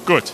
Gut.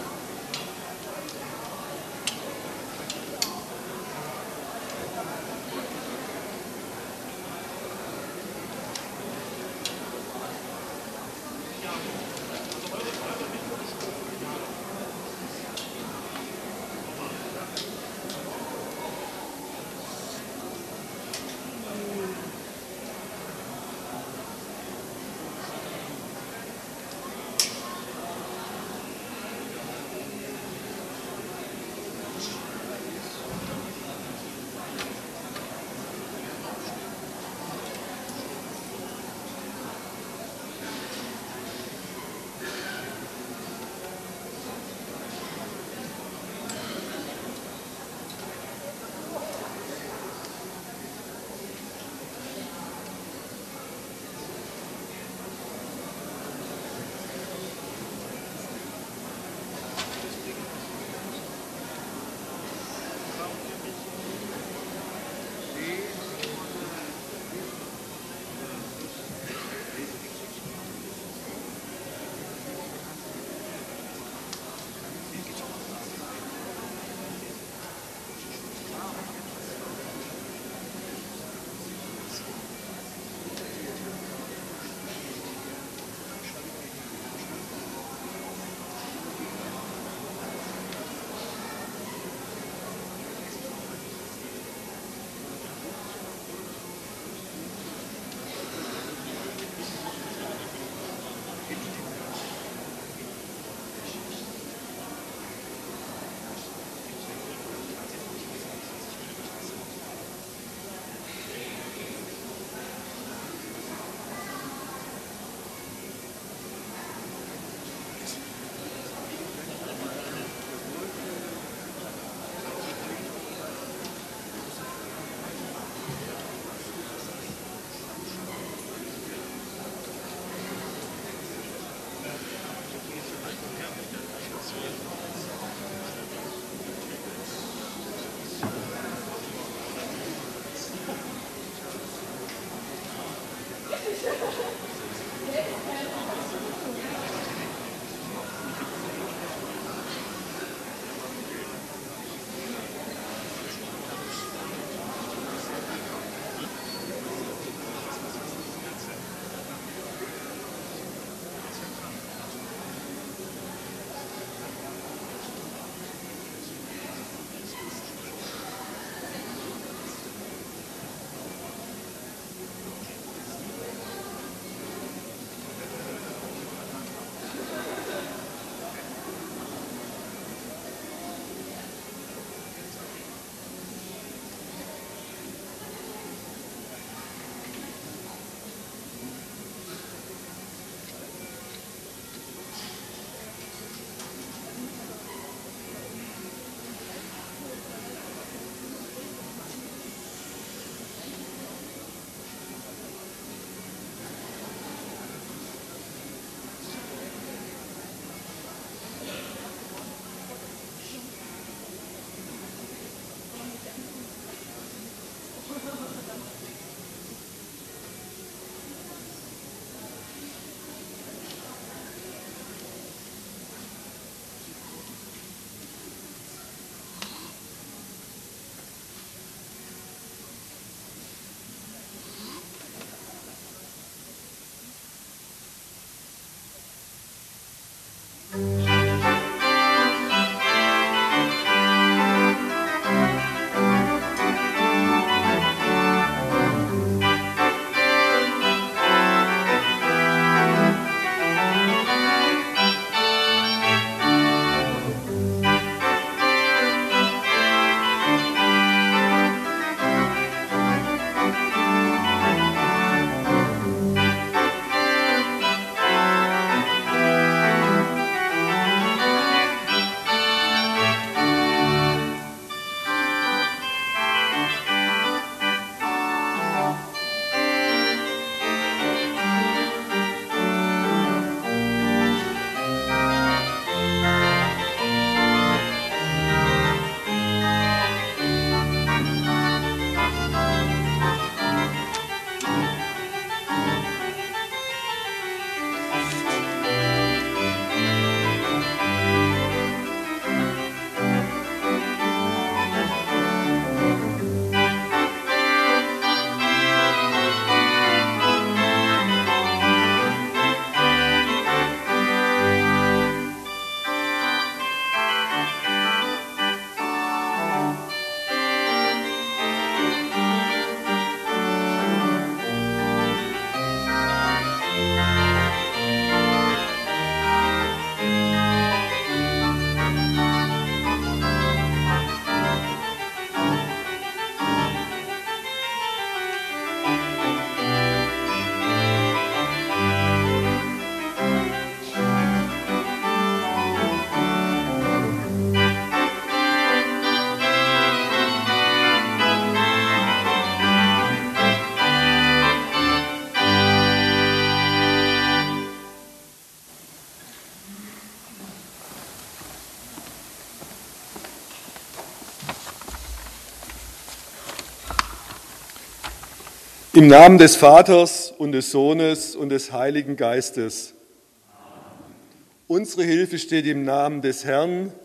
Im Namen des Vaters und des Sohnes und des Heiligen Geistes. Unsere Hilfe steht im Namen des Herrn.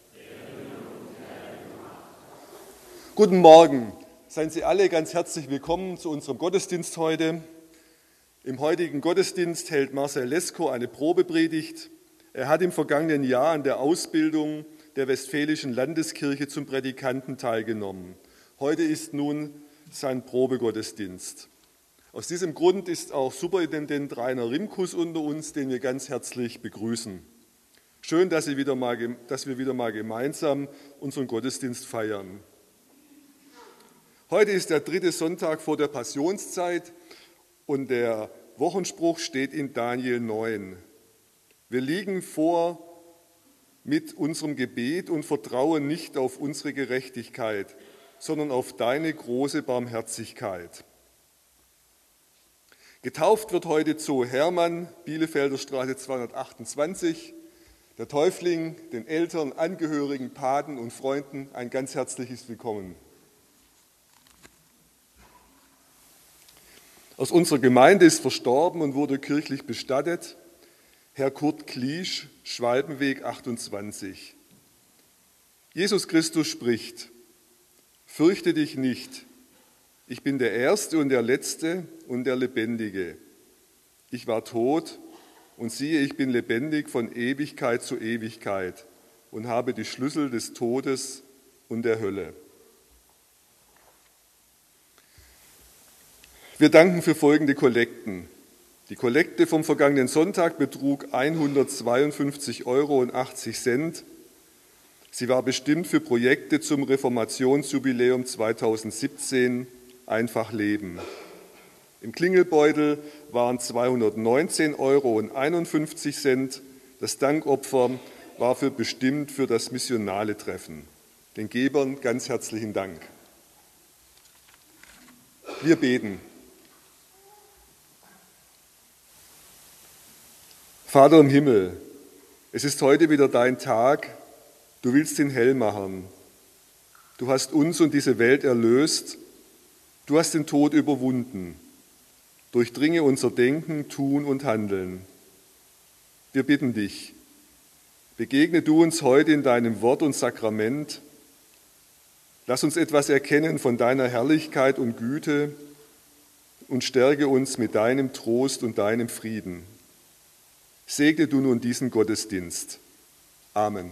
Guten Morgen, seien Sie alle ganz herzlich willkommen zu unserem Gottesdienst heute. Im heutigen Gottesdienst hält Marcel Lesko eine Probepredigt. Er hat im vergangenen Jahr an der Ausbildung der Westfälischen Landeskirche zum Prädikanten teilgenommen. Heute ist nun sein Probegottesdienst. Aus diesem Grund ist auch Superintendent Rainer Rimkus unter uns, den wir ganz herzlich begrüßen. Schön, dass wir wieder mal gemeinsam unseren Gottesdienst feiern. Heute ist der 3. Sonntag vor der Passionszeit und der Wochenspruch steht in Daniel 9. Wir liegen vor mit unserem Gebet und vertrauen nicht auf unsere Gerechtigkeit, sondern auf deine große Barmherzigkeit. Getauft wird heute Zo Hermann, Bielefelder Straße 228. Der Täufling, den Eltern, Angehörigen, Paten und Freunden ein ganz herzliches Willkommen. Aus unserer Gemeinde ist verstorben und wurde kirchlich bestattet Herr Kurt Kliesch, Schwalbenweg 28. Jesus Christus spricht: Fürchte dich nicht, ich bin der Erste und der Letzte und der Lebendige. Ich war tot und siehe, ich bin lebendig von Ewigkeit zu Ewigkeit und habe die Schlüssel des Todes und der Hölle. Wir danken für folgende Kollekten. Die Kollekte vom vergangenen Sonntag betrug 152,80 €. Sie war bestimmt für Projekte zum Reformationsjubiläum 2017, Einfach Leben. Im Klingelbeutel waren 219,51 €. Das Dankopfer war bestimmt für das missionale Treffen. Den Gebern ganz herzlichen Dank. Wir beten. Vater im Himmel, es ist heute wieder dein Tag, du willst ihn hell machen. Du hast uns und diese Welt erlöst, du hast den Tod überwunden. Durchdringe unser Denken, Tun und Handeln. Wir bitten dich, begegne du uns heute in deinem Wort und Sakrament. Lass uns etwas erkennen von deiner Herrlichkeit und Güte und stärke uns mit deinem Trost und deinem Frieden. Segne du nun diesen Gottesdienst. Amen.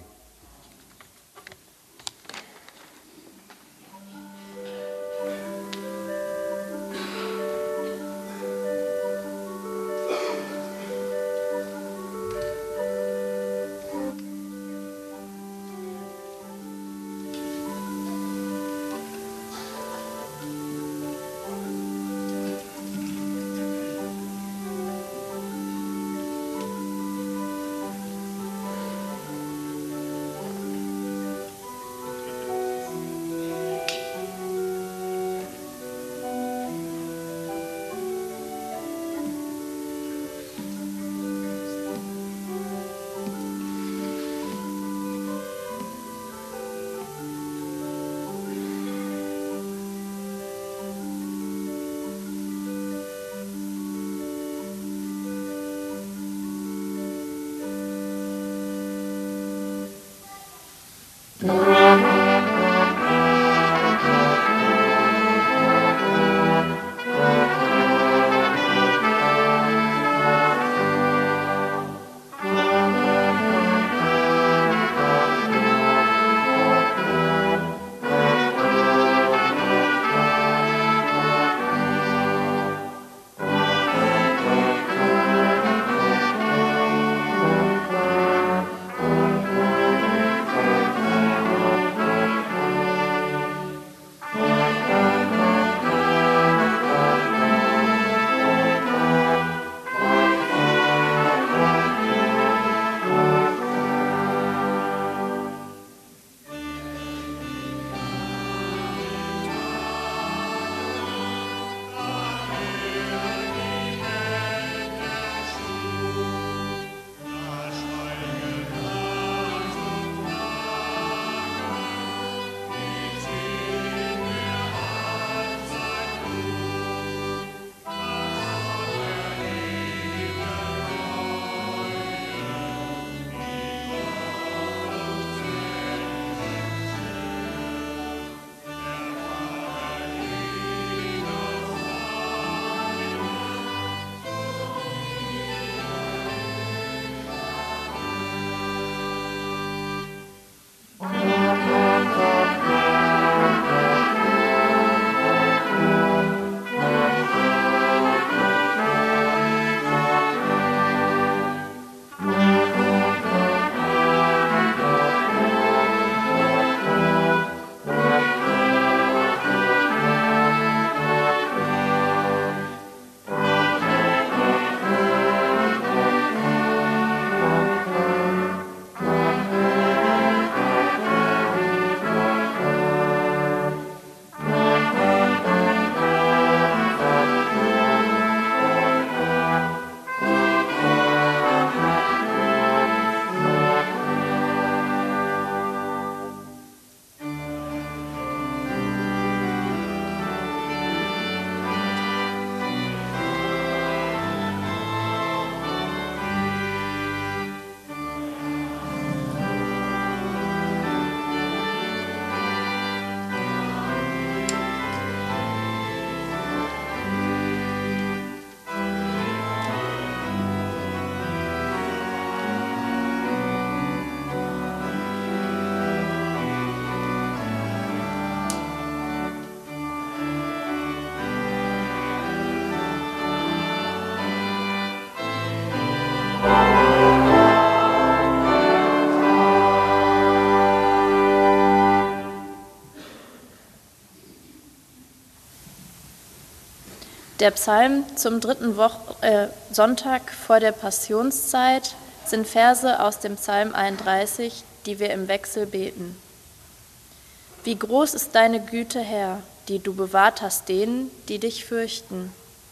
Der Psalm zum dritten Sonntag vor der Passionszeit sind Verse aus dem Psalm 31, die wir im Wechsel beten. Wie groß ist deine Güte, Herr, die du bewahrt hast denen, die dich fürchten.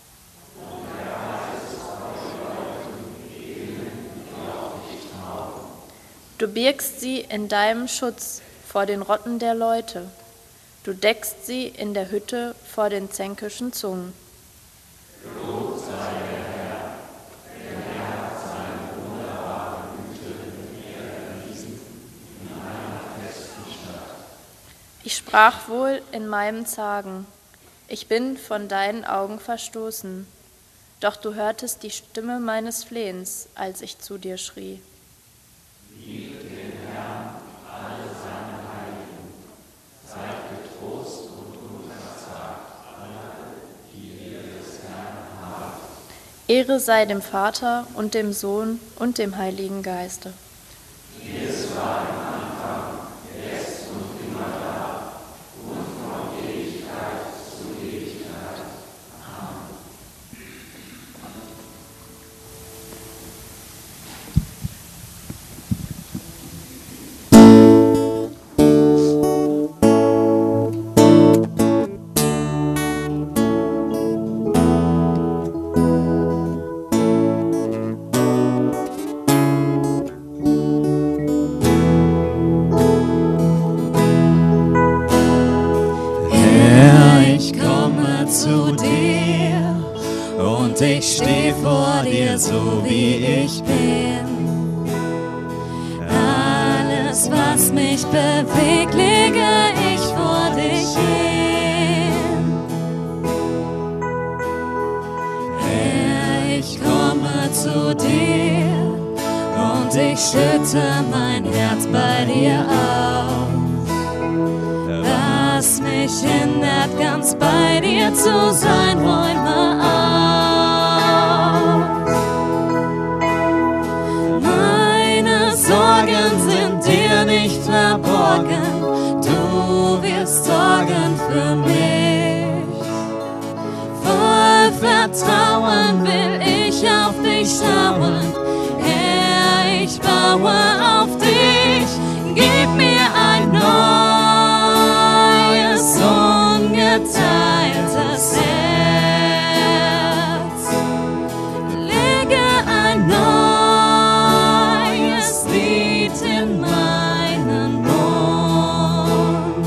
Du birgst sie in deinem Schutz vor den Rotten der Leute. Du deckst sie in der Hütte vor den zänkischen Zungen. Gelobt sei der Herr, denn er hat seine wunderbare Güte mit mir erwiesen in einer festen Stadt. Ich sprach wohl in meinem Zagen, ich bin von deinen Augen verstoßen, doch du hörtest die Stimme meines Flehens, als ich zu dir schrie. Liebe den Herrn, alle seine Heiligen, seid getrost und unverzagt, alle, die ihr des Herrn habt. Ehre sei dem Vater und dem Sohn und dem Heiligen Geiste. Wie es war im Anfang, jetzt und immer da, und von Ewigkeit zu Ewigkeit. Amen. Ich steh vor dir, so wie ich bin. Alles, was mich bewegt, lege ich vor dich hin. Herr, ich komme zu dir und ich schütte mein Herz bei dir aus. Was mich hindert, ganz bei dir zu sein, räume auf. Sorgen sind dir nicht verborgen, du wirst sorgen für mich. Voll Vertrauen will ich auf dich schauen, Herr, ich baue auf dich, gib mir ein neues, ungeteiltes Herz, lege ein neues in meinen Mund.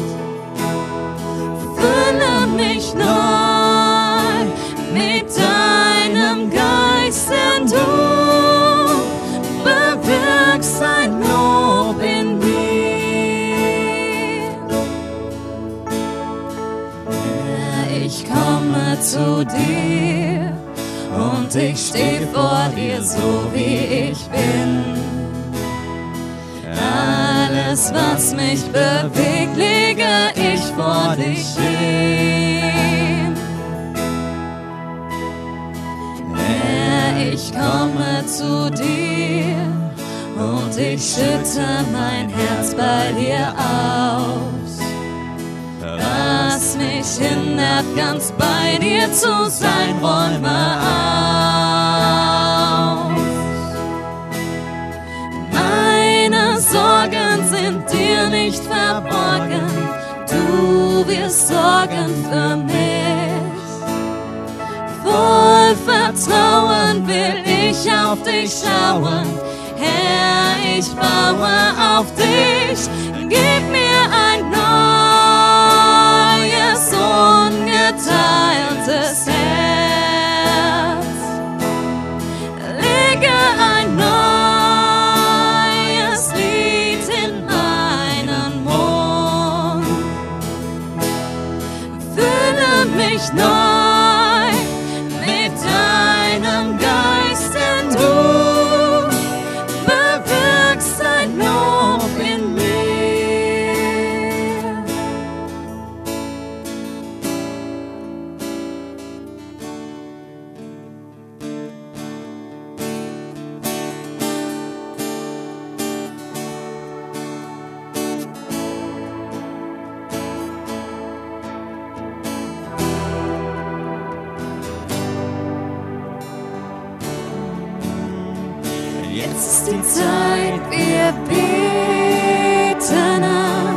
Fülle mich neu mit deinem Geist, denn du bewirkst ein Lob in mir. Herr, ich komme zu dir und ich steh vor dir, so wie ich bin. Alles, was mich bewegt, lege ich vor dich hin. Herr, ich komme zu dir und ich schütte mein Herz bei dir aus. Was mich hindert, ganz bei dir zu sein, räume auf. Sorgen sind dir nicht verborgen, du wirst sorgen für mich. Voll Vertrauen will ich auf dich schauen, Herr, ich baue auf dich, gib mir ein neues, ungeteiltes Herz, lege ein neues mich neu mit deinem Geist, denn du bewirkst ein Lob in mir. Jetzt ist die Zeit, wir beten an.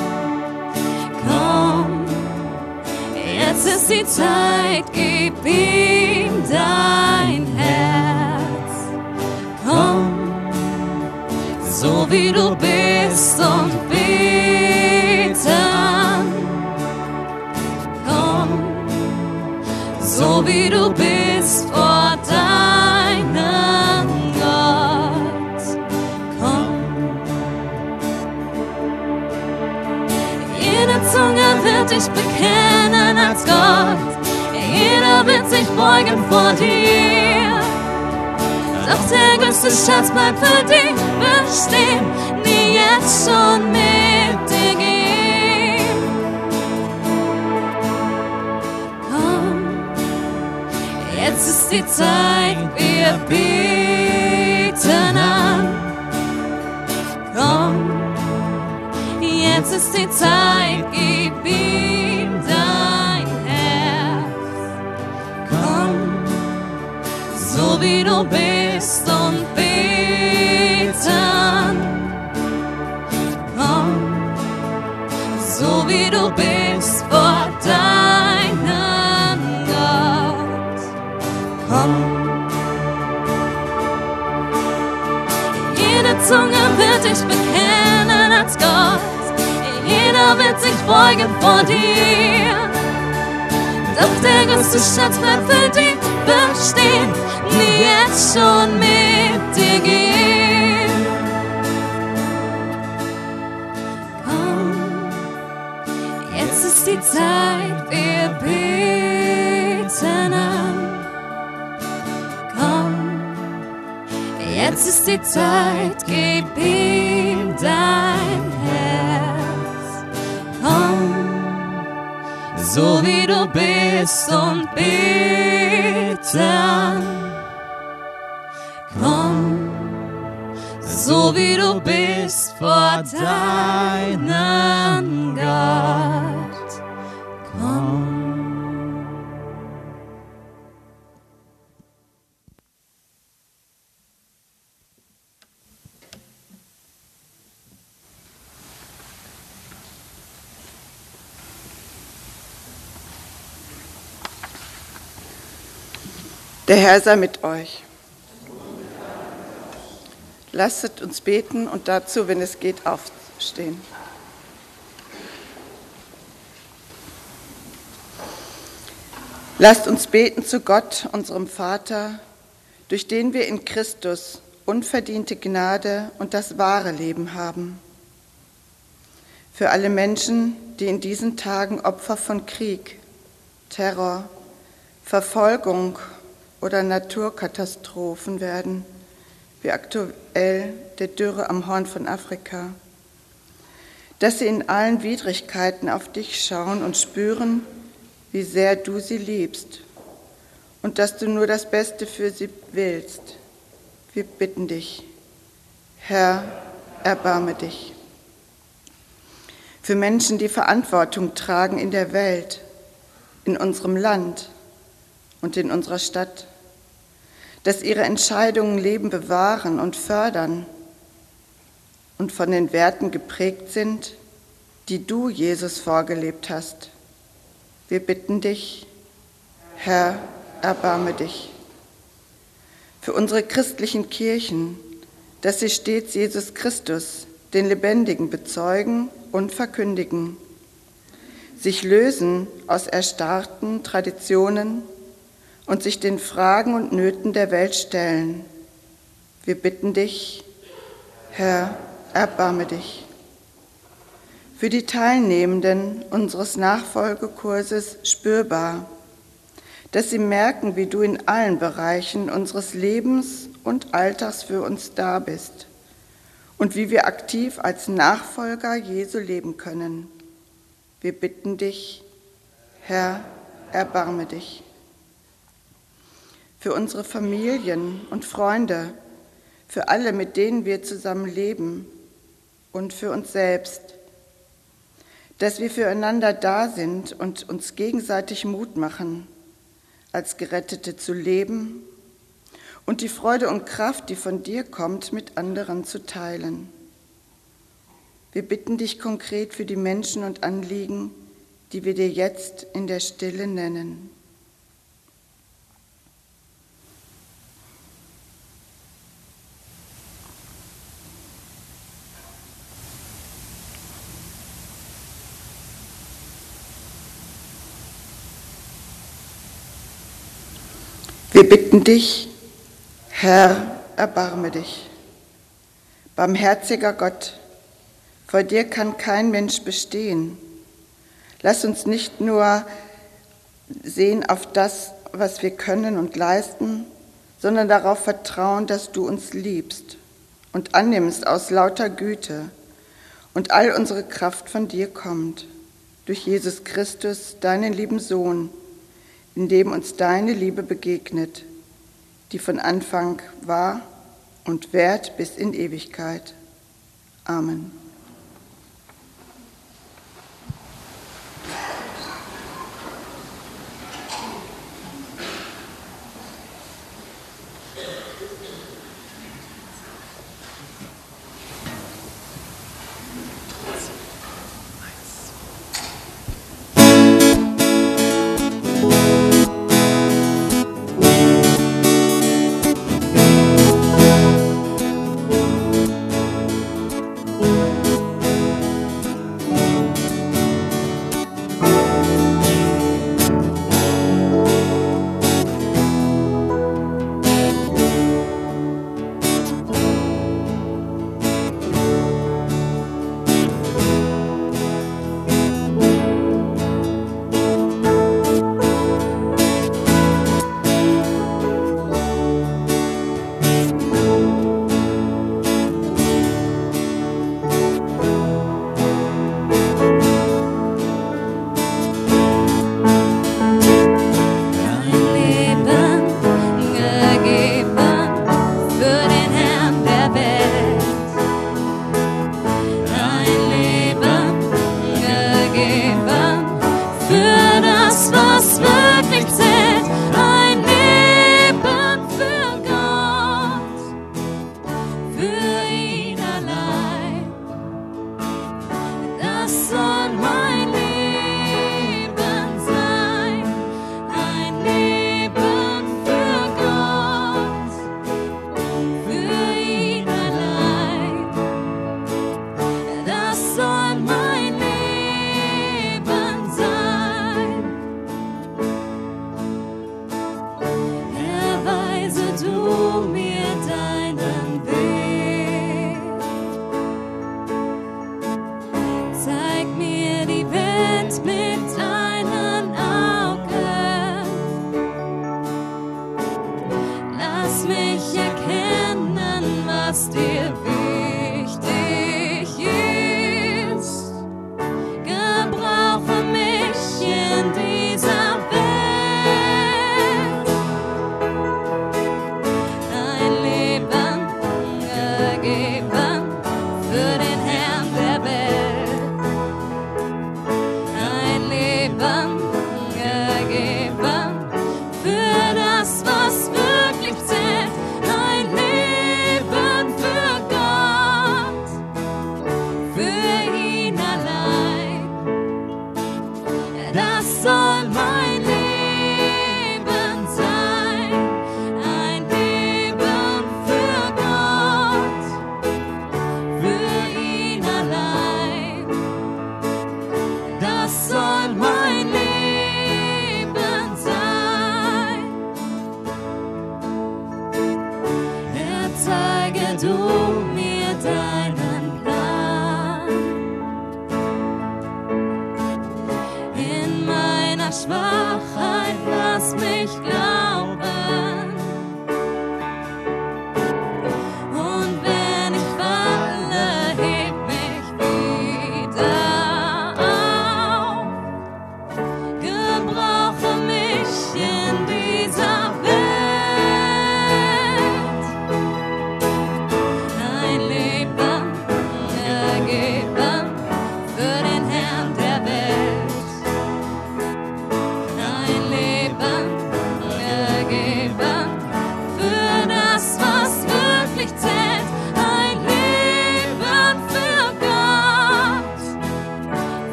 Komm, jetzt ist die Zeit, gib ihm dein Herz. Komm, so wie du bist und bete an. Komm, so wie du bist vor deinem Gott. Komm, jede Zunge wird dich bekennen als Gott, jeder wird sich beugen vor dir. Doch der größte Schatz bleibt für dich bestehen, die jetzt schon mit dir gehen. Komm, jetzt ist die Zeit, wir beten an. Komm, jetzt ist die Zeit, gib ihm dein Herz. Komm, so wie du bist und bete an. Komm, so wie du bist vor deinem Gott. Komm, jede Zunge wird dich bekennen als Gott, jeder wird sich beugen vor dir. Doch der größte Schatz bleibt für dich bestehen, die jetzt schon mit dir gehen. Komm, jetzt ist die Zeit, wir beten an. Komm, jetzt ist die Zeit, gib ihm dein Herz. Komm, so wie du bist und bete an. Komm, so wie du bist vor deinem Gott. Komm. Der Herr sei mit euch. Lasset uns beten und dazu, wenn es geht, aufstehen. Lasst uns beten zu Gott, unserem Vater, durch den wir in Christus unverdiente Gnade und das wahre Leben haben. Für alle Menschen, die in diesen Tagen Opfer von Krieg, Terror, Verfolgung oder Naturkatastrophen werden, wie aktuell der Dürre am Horn von Afrika, dass sie in allen Widrigkeiten auf dich schauen und spüren, wie sehr du sie liebst und dass du nur das Beste für sie willst. Wir bitten dich, Herr, erbarme dich. Für Menschen, die Verantwortung tragen in der Welt, in unserem Land und in unserer Stadt, dass ihre Entscheidungen Leben bewahren und fördern und von den Werten geprägt sind, die du, Jesus, vorgelebt hast. Wir bitten dich, Herr, erbarme dich. Für unsere christlichen Kirchen, dass sie stets Jesus Christus, den Lebendigen, bezeugen und verkündigen, sich lösen aus erstarrten Traditionen und sich den Fragen und Nöten der Welt stellen. Wir bitten dich, Herr, erbarme dich. Für die Teilnehmenden unseres Nachfolgekurses spürbar, dass sie merken, wie du in allen Bereichen unseres Lebens und Alltags für uns da bist und wie wir aktiv als Nachfolger Jesu leben können. Wir bitten dich, Herr, erbarme dich. Für unsere Familien und Freunde, für alle, mit denen wir zusammen leben und für uns selbst, dass wir füreinander da sind und uns gegenseitig Mut machen, als Gerettete zu leben und die Freude und Kraft, die von dir kommt, mit anderen zu teilen. Wir bitten dich konkret für die Menschen und Anliegen, die wir dir jetzt in der Stille nennen. Wir bitten dich, Herr, erbarme dich. Barmherziger Gott, vor dir kann kein Mensch bestehen. Lass uns nicht nur sehen auf das, was wir können und leisten, sondern darauf vertrauen, dass du uns liebst und annimmst aus lauter Güte und all unsere Kraft von dir kommt, durch Jesus Christus, deinen lieben Sohn, in dem uns deine Liebe begegnet, die von Anfang war und währt bis in Ewigkeit. Amen.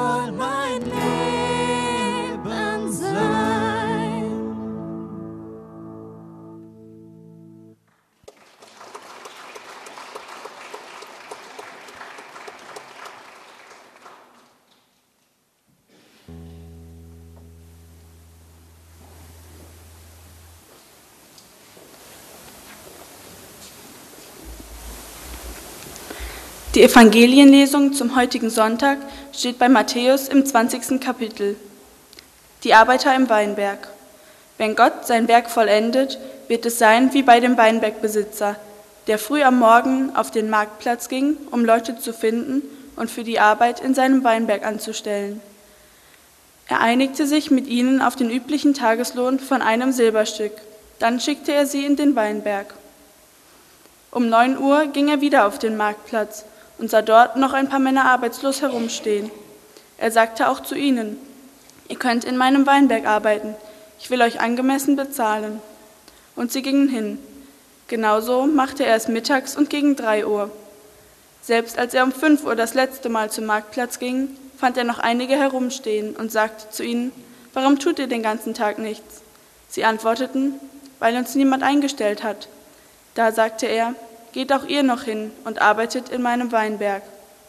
soll mein Leben sein. Die Evangelienlesung zum heutigen Sonntag steht bei Matthäus im 20. Kapitel. Die Arbeiter im Weinberg. Wenn Gott sein Werk vollendet, wird es sein wie bei dem Weinbergbesitzer, der früh am Morgen auf den Marktplatz ging, um Leute zu finden und für die Arbeit in seinem Weinberg anzustellen. Er einigte sich mit ihnen auf den üblichen Tageslohn von einem Silberstück. Dann schickte er sie in den Weinberg. Um 9 Uhr ging er wieder auf den Marktplatz und sah dort noch ein paar Männer arbeitslos herumstehen. Er sagte auch zu ihnen: Ihr könnt in meinem Weinberg arbeiten, ich will euch angemessen bezahlen. Und sie gingen hin. Genauso machte er es mittags und gegen 3 Uhr. Selbst als er um 5 Uhr das letzte Mal zum Marktplatz ging, fand er noch einige herumstehen und sagte zu ihnen: Warum tut ihr den ganzen Tag nichts? Sie antworteten: Weil uns niemand eingestellt hat. Da sagte er: Geht auch ihr noch hin und arbeitet in meinem Weinberg.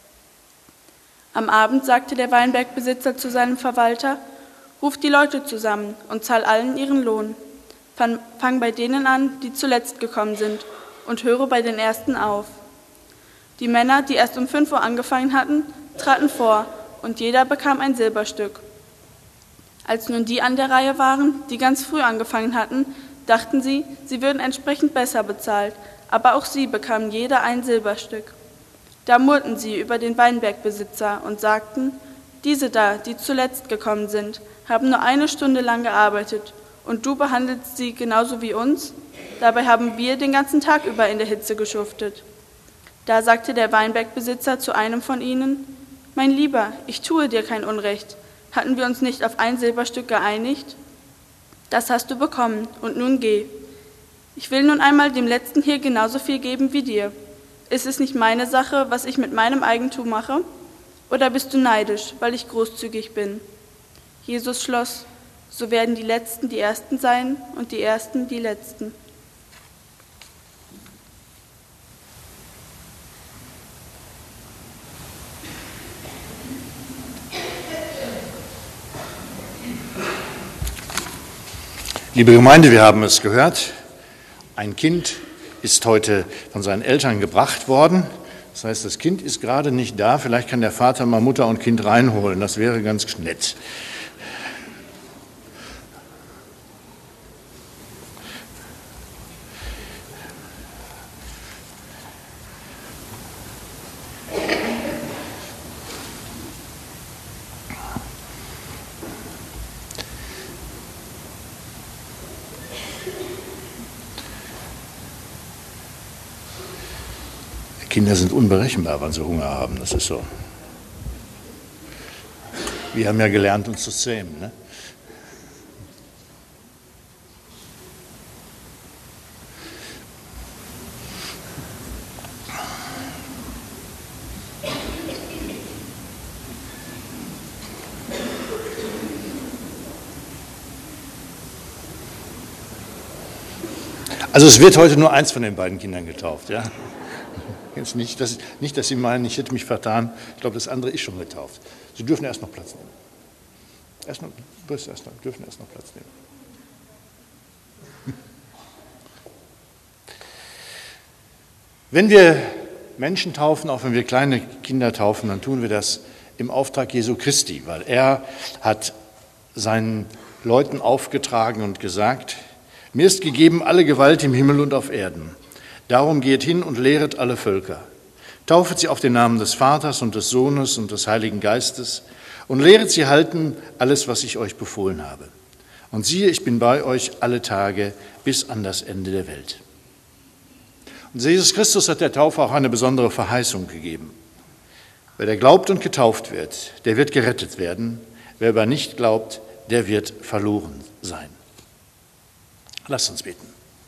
Am Abend sagte der Weinbergbesitzer zu seinem Verwalter: Ruft die Leute zusammen und zahl allen ihren Lohn. Fang bei denen an, die zuletzt gekommen sind, und höre bei den Ersten auf. Die Männer, die erst um 5 Uhr angefangen hatten, traten vor, und jeder bekam ein Silberstück. Als nun die an der Reihe waren, die ganz früh angefangen hatten, dachten sie, sie würden entsprechend besser bezahlt, aber auch sie bekamen jeder ein Silberstück. Da murrten sie über den Weinbergbesitzer und sagten: Diese da, die zuletzt gekommen sind, haben nur 1 Stunde lang gearbeitet, und du behandelst sie genauso wie uns? Dabei haben wir den ganzen Tag über in der Hitze geschuftet. Da sagte der Weinbergbesitzer zu einem von ihnen: Mein Lieber, ich tue dir kein Unrecht. Hatten wir uns nicht auf 1 Silberstück geeinigt? Das hast du bekommen, und nun geh. Ich will nun einmal dem Letzten hier genauso viel geben wie dir. Ist es nicht meine Sache, was ich mit meinem Eigentum mache? Oder bist du neidisch, weil ich großzügig bin? Jesus schloss: So werden die Letzten die Ersten sein und die Ersten die Letzten. Liebe Gemeinde, wir haben es gehört. Ein Kind ist heute von seinen Eltern gebracht worden. Das heißt, das Kind ist gerade nicht da. Vielleicht kann der Vater mal Mutter und Kind reinholen. Das wäre ganz nett. Kinder sind unberechenbar, wann sie Hunger haben, das ist so. Wir haben ja gelernt, uns zu zähmen, ne? Also es wird heute nur eins von den beiden Kindern getauft, ja? Jetzt nicht, dass Sie meinen, ich hätte mich vertan. Ich glaube, das andere ist schon getauft. Sie dürfen erst noch Platz nehmen. Dürfen erst noch Platz nehmen. Wenn wir Menschen taufen, auch wenn wir kleine Kinder taufen, dann tun wir das im Auftrag Jesu Christi, weil er hat seinen Leuten aufgetragen und gesagt: Mir ist gegeben alle Gewalt im Himmel und auf Erden. Darum geht hin und lehret alle Völker. Taufet sie auf den Namen des Vaters und des Sohnes und des Heiligen Geistes und lehret sie halten alles, was ich euch befohlen habe. Und siehe, ich bin bei euch alle Tage bis an das Ende der Welt. Und Jesus Christus hat der Taufe auch eine besondere Verheißung gegeben. Wer der glaubt und getauft wird, der wird gerettet werden. Wer aber nicht glaubt, der wird verloren sein. Lasst uns beten.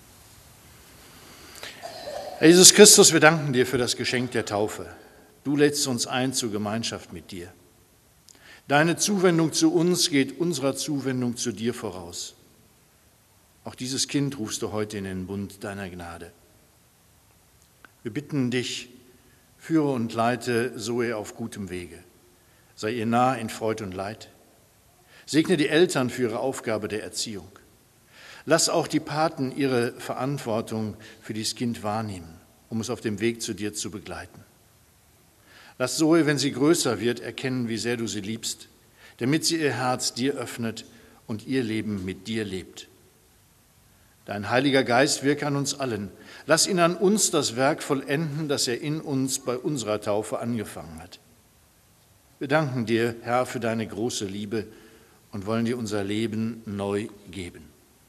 Herr Jesus Christus, wir danken dir für das Geschenk der Taufe. Du lädst uns ein zur Gemeinschaft mit dir. Deine Zuwendung zu uns geht unserer Zuwendung zu dir voraus. Auch dieses Kind rufst du heute in den Bund deiner Gnade. Wir bitten dich, führe und leite Zoe auf gutem Wege. Sei ihr nah in Freud und Leid. Segne die Eltern für ihre Aufgabe der Erziehung. Lass auch die Paten ihre Verantwortung für dieses Kind wahrnehmen, um es auf dem Weg zu dir zu begleiten. Lass Zoe, wenn sie größer wird, erkennen, wie sehr du sie liebst, damit sie ihr Herz dir öffnet und ihr Leben mit dir lebt. Dein Heiliger Geist wirke an uns allen. Lass ihn an uns das Werk vollenden, das er in uns bei unserer Taufe angefangen hat. Wir danken dir, Herr, für deine große Liebe und wollen dir unser Leben neu geben.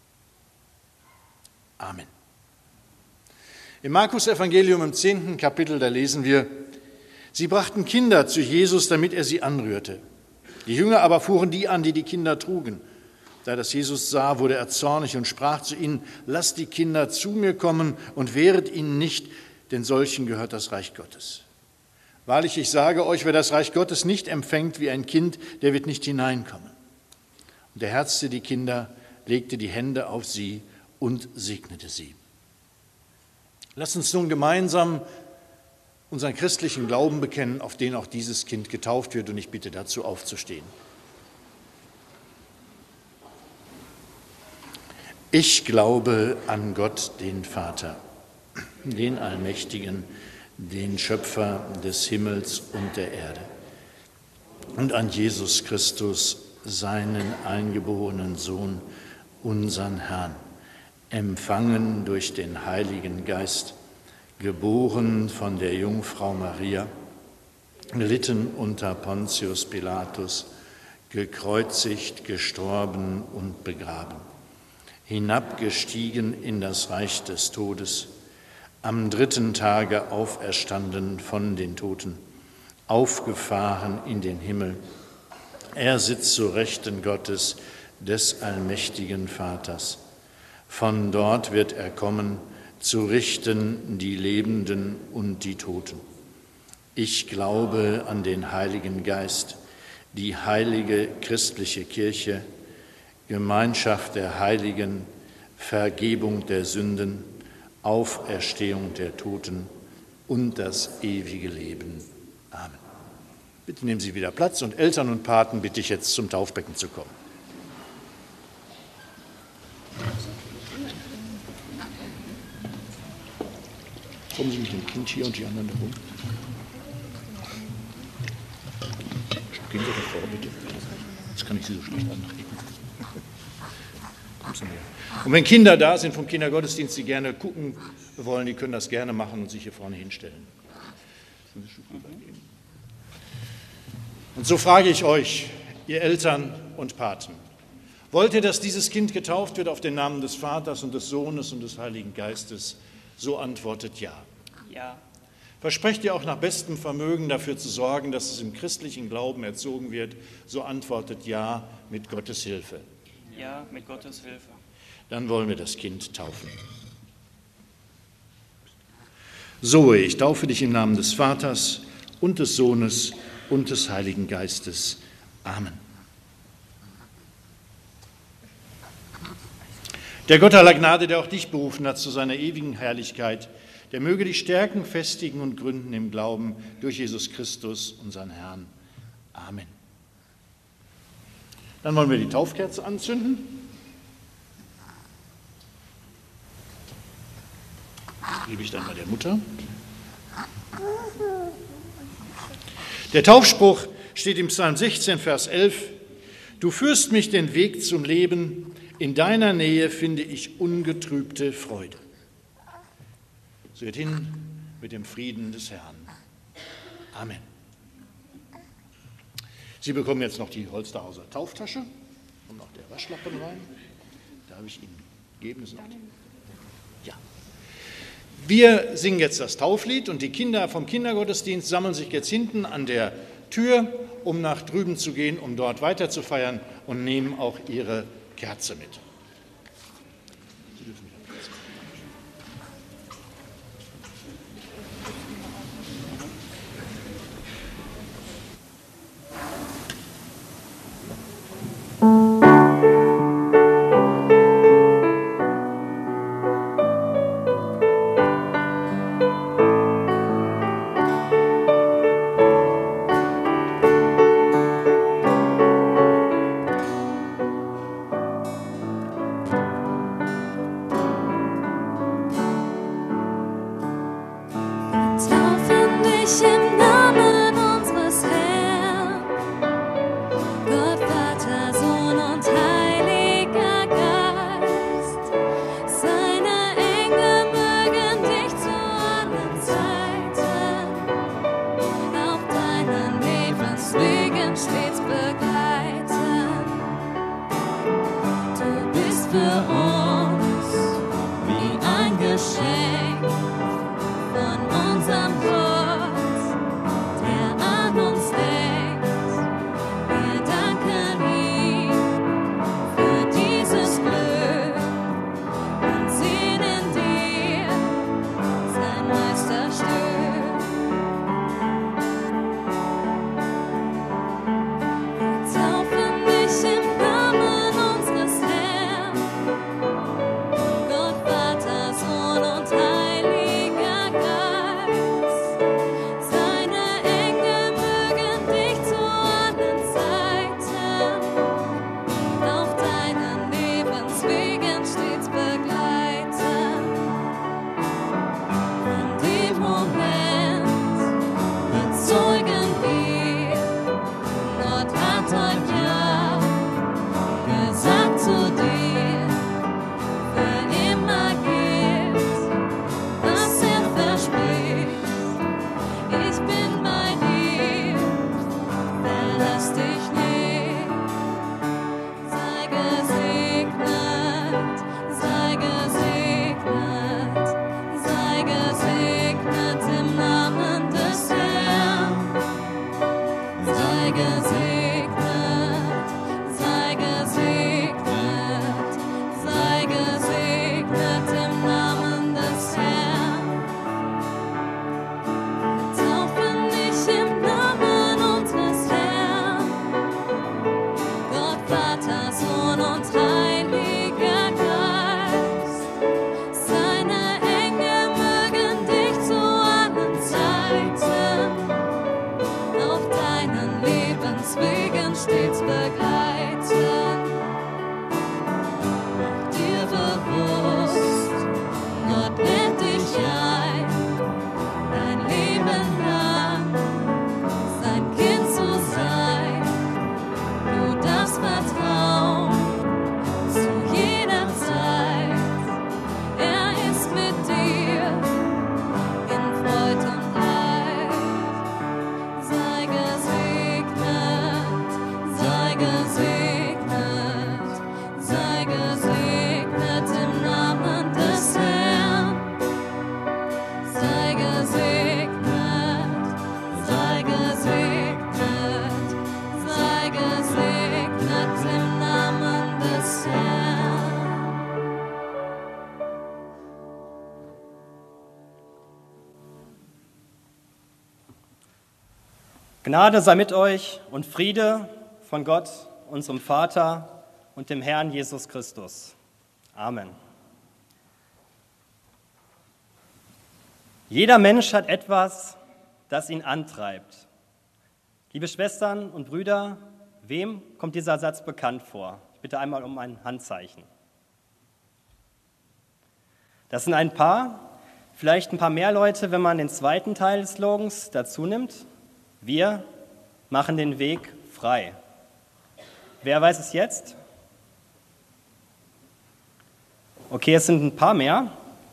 Amen. Im Markus-Evangelium im 10. Kapitel, da lesen wir: Sie brachten Kinder zu Jesus, damit er sie anrührte. Die Jünger aber fuhren die an, die die Kinder trugen. Da das Jesus sah, wurde er zornig und sprach zu ihnen: Lasst die Kinder zu mir kommen und wehret ihnen nicht, denn solchen gehört das Reich Gottes. Wahrlich, ich sage euch, wer das Reich Gottes nicht empfängt wie ein Kind, der wird nicht hineinkommen. Und er herzte die Kinder, legte die Hände auf sie und segnete sie. Lasst uns nun gemeinsam unseren christlichen Glauben bekennen, auf den auch dieses Kind getauft wird, und ich bitte dazu aufzustehen. Ich glaube an Gott, den Vater, den Allmächtigen, den Schöpfer des Himmels und der Erde, und an Jesus Christus, seinen eingeborenen Sohn, unseren Herrn, empfangen durch den Heiligen Geist, geboren von der Jungfrau Maria, gelitten unter Pontius Pilatus, gekreuzigt, gestorben und begraben, hinabgestiegen in das Reich des Todes, am 3. Tage auferstanden von den Toten, aufgefahren in den Himmel. Er sitzt zu Rechten Gottes, des allmächtigen Vaters. Von dort wird er kommen, zu richten die Lebenden und die Toten. Ich glaube an den Heiligen Geist, die heilige christliche Kirche, Gemeinschaft der Heiligen, Vergebung der Sünden, Auferstehung der Toten und das ewige Leben. Amen. Bitte nehmen Sie wieder Platz, und Eltern und Paten bitte ich jetzt zum Taufbecken zu kommen. Kommen Sie mit dem Kind hier und die anderen herum. Gehen Sie doch vor, bitte. Jetzt kann ich Sie so schlecht anreden. Kommen Sie näher. Und wenn Kinder da sind vom Kindergottesdienst, die gerne gucken wollen, die können das gerne machen und sich hier vorne hinstellen. Und so frage ich euch, ihr Eltern und Paten: Wollt ihr, dass dieses Kind getauft wird auf den Namen des Vaters und des Sohnes und des Heiligen Geistes? So antwortet ja. Ja. Versprecht ihr auch nach bestem Vermögen dafür zu sorgen, dass es im christlichen Glauben erzogen wird? So antwortet ja mit Gottes Hilfe. Ja, mit Gottes Hilfe. Dann wollen wir das Kind taufen. Zoe, ich taufe dich im Namen des Vaters und des Sohnes und des Heiligen Geistes. Amen. Der Gott aller Gnade, der auch dich berufen hat zu seiner ewigen Herrlichkeit, der möge dich stärken, festigen und gründen im Glauben durch Jesus Christus, unseren Herrn. Amen. Dann wollen wir die Taufkerze anzünden. Die gebe ich dann mal der Mutter. Der Taufspruch steht im Psalm 16, Vers 11. Du führst mich den Weg zum Leben, in deiner Nähe finde ich ungetrübte Freude. Seht hin mit dem Frieden des Herrn. Amen. Sie bekommen jetzt noch die Holsterhauser Tauftasche und noch der Waschlappen rein. Darf ich Ihnen geben? Das noch die? Ja. Wir singen jetzt das Tauflied, und die Kinder vom Kindergottesdienst sammeln sich jetzt hinten an der Tür, um nach drüben zu gehen, um dort weiter zu feiern, und nehmen auch ihre Kerze mit. stets begleiten. Mach dir bewusst, Gott lädt dich ein, dein Leben lang sein Kind zu sein. Du darfst vertrauen zu jeder Zeit. Er ist mit dir in Freud und Leid. Sei gesegnet, sei gesegnet, sei gesegnet im Namen des Herrn. Sei gesegnet, sei gesegnet, sei gesegnet im Namen des Herrn. Gnade sei mit euch und Friede von Gott, unserem Vater und dem Herrn Jesus Christus. Amen. Jeder Mensch hat etwas, das ihn antreibt. Liebe Schwestern und Brüder, wem kommt dieser Satz bekannt vor? Ich bitte einmal um ein Handzeichen. Das sind ein paar, vielleicht ein paar mehr Leute, wenn man den zweiten Teil des Slogans dazu nimmt. Wir machen den Weg frei. Wer weiß es jetzt? Okay, es sind ein paar mehr.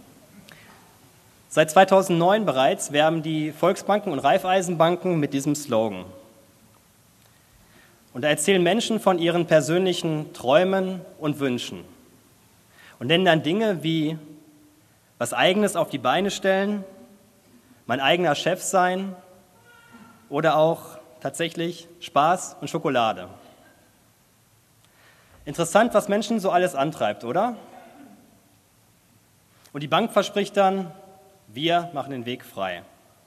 Seit 2009 bereits werben die Volksbanken und Raiffeisenbanken mit diesem Slogan. Und da erzählen Menschen von ihren persönlichen Träumen und Wünschen und nennen dann Dinge wie was Eigenes auf die Beine stellen, mein eigener Chef sein oder auch tatsächlich Spaß und Schokolade. Interessant, was Menschen so alles antreibt, oder? Und die Bank verspricht dann, wir machen den Weg frei.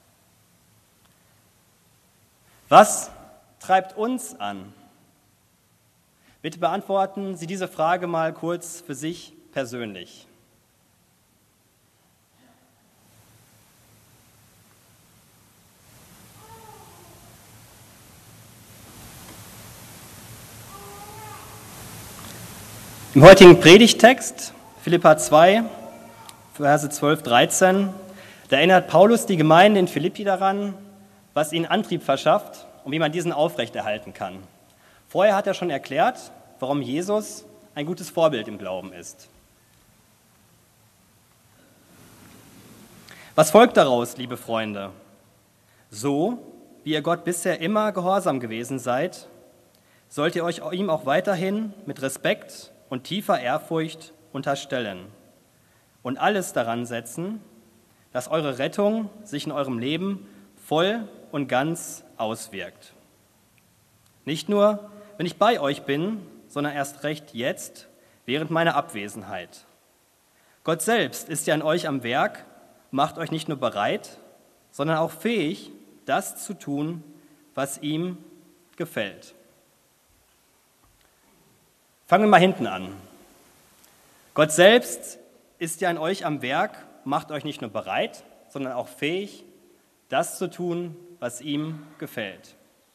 Was treibt uns an? Bitte beantworten Sie diese Frage mal kurz für sich persönlich. Im heutigen Predigttext, Philipper 2, Verse 12, 13, da erinnert Paulus die Gemeinde in Philippi daran, was ihnen Antrieb verschafft und wie man diesen aufrechterhalten kann. Vorher hat er schon erklärt, warum Jesus ein gutes Vorbild im Glauben ist. Was folgt daraus, liebe Freunde? So, wie ihr Gott bisher immer gehorsam gewesen seid, sollt ihr euch ihm auch weiterhin mit Respekt und tiefer Ehrfurcht unterstellen und alles daran setzen, dass eure Rettung sich in eurem Leben voll und ganz auswirkt. Nicht nur, wenn ich bei euch bin, sondern erst recht jetzt, während meiner Abwesenheit. Gott selbst ist ja an euch am Werk, macht euch nicht nur bereit, sondern auch fähig, das zu tun, was ihm gefällt. Fangen wir mal hinten an. Gott selbst ist ja an euch am Werk, macht euch nicht nur bereit, sondern auch fähig, das zu tun, was ihm gefällt.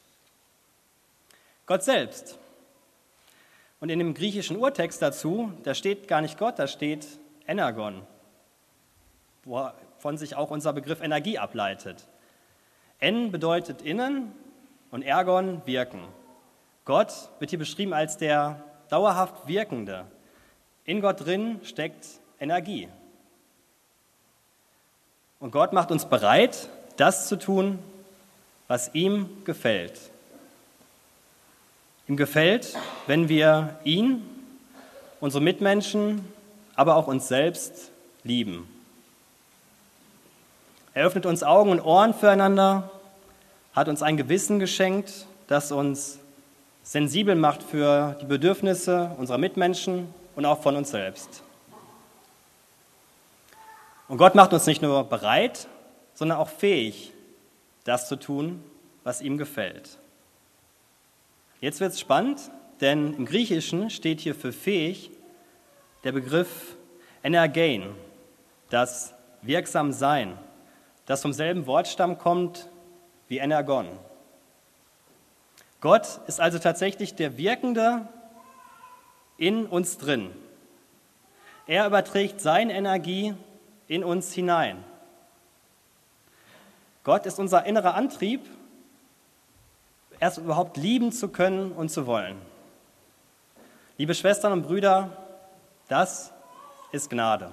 Gott selbst. Und in dem griechischen Urtext dazu, da steht gar nicht Gott, da steht Energon, wovon sich auch unser Begriff Energie ableitet. En bedeutet innen und Ergon wirken. Gott wird hier beschrieben als der dauerhaft Wirkende. In Gott drin steckt Energie. Und Gott macht uns bereit, das zu tun, was ihm gefällt. Ihm gefällt, wenn wir ihn, unsere Mitmenschen, aber auch uns selbst lieben. Er öffnet uns Augen und Ohren füreinander, hat uns ein Gewissen geschenkt, das uns sensibel macht für die Bedürfnisse unserer Mitmenschen und auch von uns selbst. Und Gott macht uns nicht nur bereit, sondern auch fähig, das zu tun, was ihm gefällt. Jetzt wird es spannend, denn im Griechischen steht hier für fähig der Begriff energein, das wirksam sein, das vom selben Wortstamm kommt wie Energon. Gott ist also tatsächlich der Wirkende in uns drin. Er überträgt seine Energie in uns hinein. Gott ist unser innerer Antrieb, erst überhaupt lieben zu können und zu wollen. Liebe Schwestern und Brüder, das ist Gnade.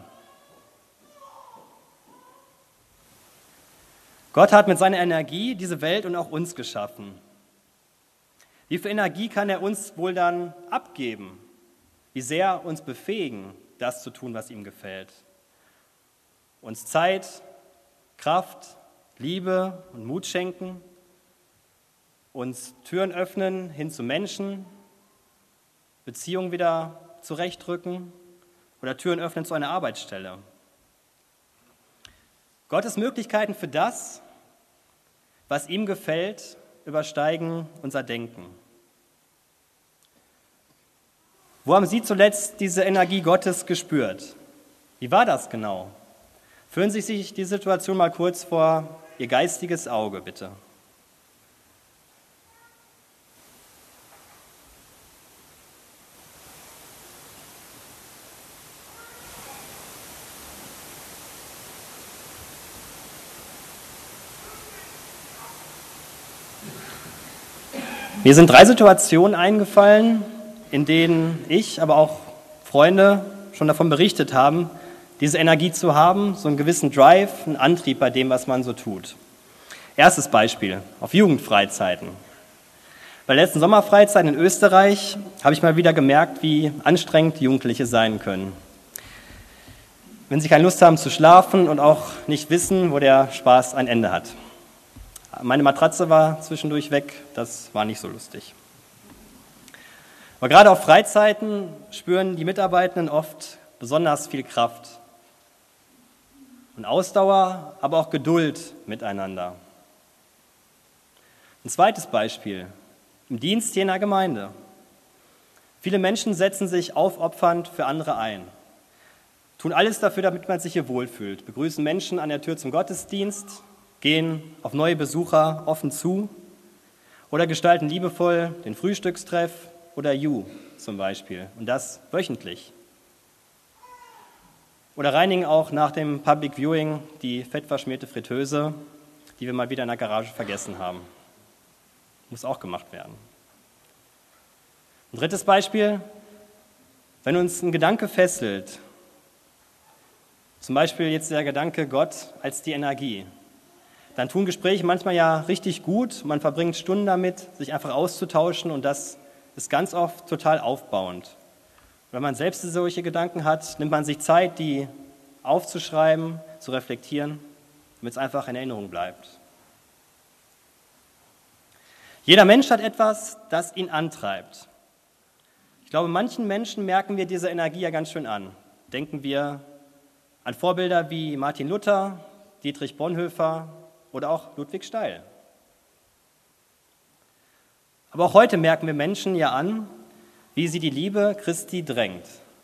Gott hat mit seiner Energie diese Welt und auch uns geschaffen. Wie viel Energie kann er uns wohl dann abgeben? Wie sehr uns befähigen, das zu tun, was ihm gefällt? Uns Zeit, Kraft, Liebe und Mut schenken, uns Türen öffnen hin zu Menschen, Beziehungen wieder zurechtrücken oder Türen öffnen zu einer Arbeitsstelle. Gottes Möglichkeiten für das, was ihm gefällt, übersteigen unser Denken. Wo haben Sie zuletzt diese Energie Gottes gespürt? Wie war das genau? Führen Sie sich die Situation mal kurz vor Ihr geistiges Auge, bitte. Mir sind 3 Situationen eingefallen, in denen ich, aber auch Freunde schon davon berichtet haben, diese Energie zu haben, so einen gewissen Drive, einen Antrieb bei dem, was man so tut. Erstes Beispiel, auf Jugendfreizeiten. Bei der letzten Sommerfreizeit in Österreich habe ich mal wieder gemerkt, wie anstrengend Jugendliche sein können. Wenn sie keine Lust haben zu schlafen und auch nicht wissen, wo der Spaß ein Ende hat. Meine Matratze war zwischendurch weg, das war nicht so lustig. Aber gerade auf Freizeiten spüren die Mitarbeitenden oft besonders viel Kraft und Ausdauer, aber auch Geduld miteinander. Ein zweites Beispiel, im Dienst hier in der Gemeinde. Viele Menschen setzen sich aufopfernd für andere ein, tun alles dafür, damit man sich hier wohlfühlt, begrüßen Menschen an der Tür zum Gottesdienst, gehen auf neue Besucher offen zu oder gestalten liebevoll den Frühstückstreff oder You zum Beispiel und das wöchentlich. Oder reinigen auch nach dem Public Viewing die fettverschmierte Fritteuse, die wir mal wieder in der Garage vergessen haben. Muss auch gemacht werden. Ein drittes Beispiel, wenn uns ein Gedanke fesselt, zum Beispiel jetzt der Gedanke Gott als die Energie, dann tun Gespräche manchmal ja richtig gut, man verbringt Stunden damit, sich einfach auszutauschen und das ist ganz oft total aufbauend. Wenn man selbst solche Gedanken hat, nimmt man sich Zeit, die aufzuschreiben, zu reflektieren, damit es einfach in Erinnerung bleibt. Jeder Mensch hat etwas, das ihn antreibt. Ich glaube, manchen Menschen merken wir diese Energie ja ganz schön an. Denken wir an Vorbilder wie Martin Luther, Dietrich Bonhoeffer oder auch Ludwig Steil. Aber auch heute merken wir Menschen ja an, wie sie die Liebe Christi drängt.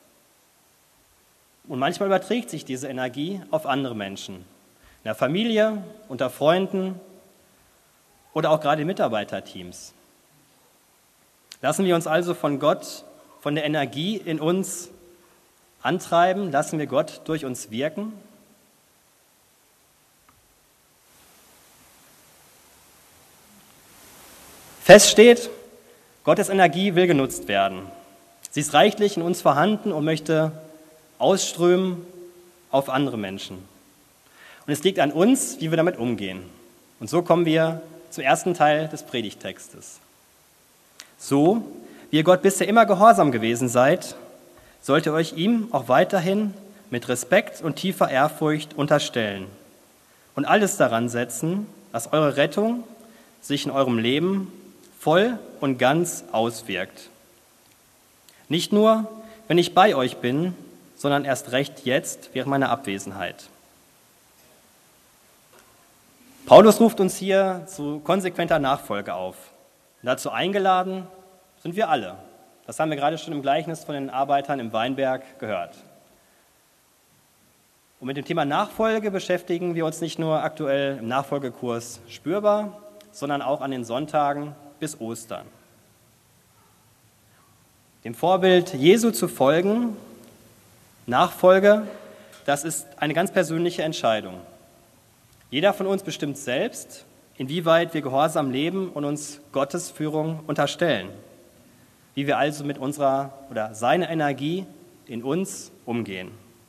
Und manchmal überträgt sich diese Energie auf andere Menschen. In der Familie, unter Freunden oder auch gerade in Mitarbeiterteams. Lassen wir uns also von Gott, von der Energie in uns antreiben, lassen wir Gott durch uns wirken. Fest steht, Gottes Energie will genutzt werden. Sie ist reichlich in uns vorhanden und möchte ausströmen auf andere Menschen. Und es liegt an uns, wie wir damit umgehen. Und so kommen wir zum ersten Teil des Predigttextes. So, wie ihr Gott bisher immer gehorsam gewesen seid, sollt ihr euch ihm auch weiterhin mit Respekt und tiefer Ehrfurcht unterstellen und alles daran setzen, dass eure Rettung sich in eurem Leben voll und ganz auswirkt. Nicht nur, wenn ich bei euch bin, sondern erst recht jetzt während meiner Abwesenheit. Paulus ruft uns hier zu konsequenter Nachfolge auf. Und dazu eingeladen sind wir alle. Das haben wir gerade schon im Gleichnis von den Arbeitern im Weinberg gehört. Und mit dem Thema Nachfolge beschäftigen wir uns nicht nur aktuell im Nachfolgekurs spürbar, sondern auch an den Sonntagen bis Ostern. Dem Vorbild Jesu zu folgen, Nachfolge, das ist eine ganz persönliche Entscheidung. Jeder von uns bestimmt selbst, inwieweit wir gehorsam leben und uns Gottes Führung unterstellen, wie wir also mit unserer oder seiner Energie in uns umgehen.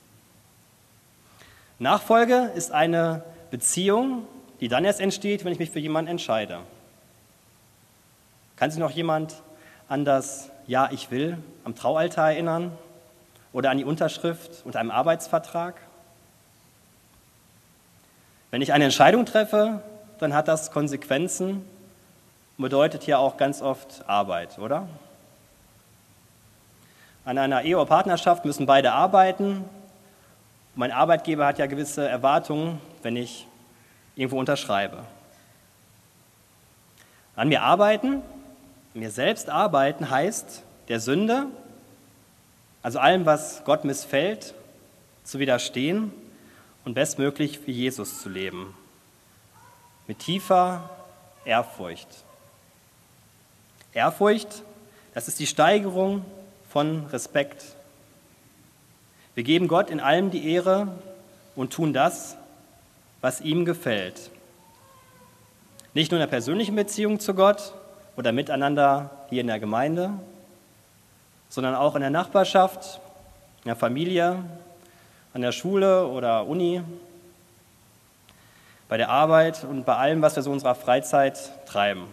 Nachfolge ist eine Beziehung, die dann erst entsteht, wenn ich mich für jemanden entscheide. Kann sich noch jemand an das Ja, ich will am Traualtar erinnern oder an die Unterschrift unter einem Arbeitsvertrag? Wenn ich eine Entscheidung treffe, dann hat das Konsequenzen und bedeutet ja auch ganz oft Arbeit, oder? An einer Ehe oder Partnerschaft müssen beide arbeiten. Mein Arbeitgeber hat ja gewisse Erwartungen, wenn ich irgendwo unterschreibe. An mir arbeiten, an mir selbst arbeiten heißt, der Sünde, also allem, was Gott missfällt, zu widerstehen und bestmöglich wie Jesus zu leben. Mit tiefer Ehrfurcht. Ehrfurcht, das ist die Steigerung von Respekt. Wir geben Gott in allem die Ehre und tun das, was ihm gefällt. Nicht nur in der persönlichen Beziehung zu Gott oder miteinander hier in der Gemeinde, sondern auch in der Nachbarschaft, in der Familie, an der Schule oder Uni, bei der Arbeit und bei allem, was wir so in unserer Freizeit treiben.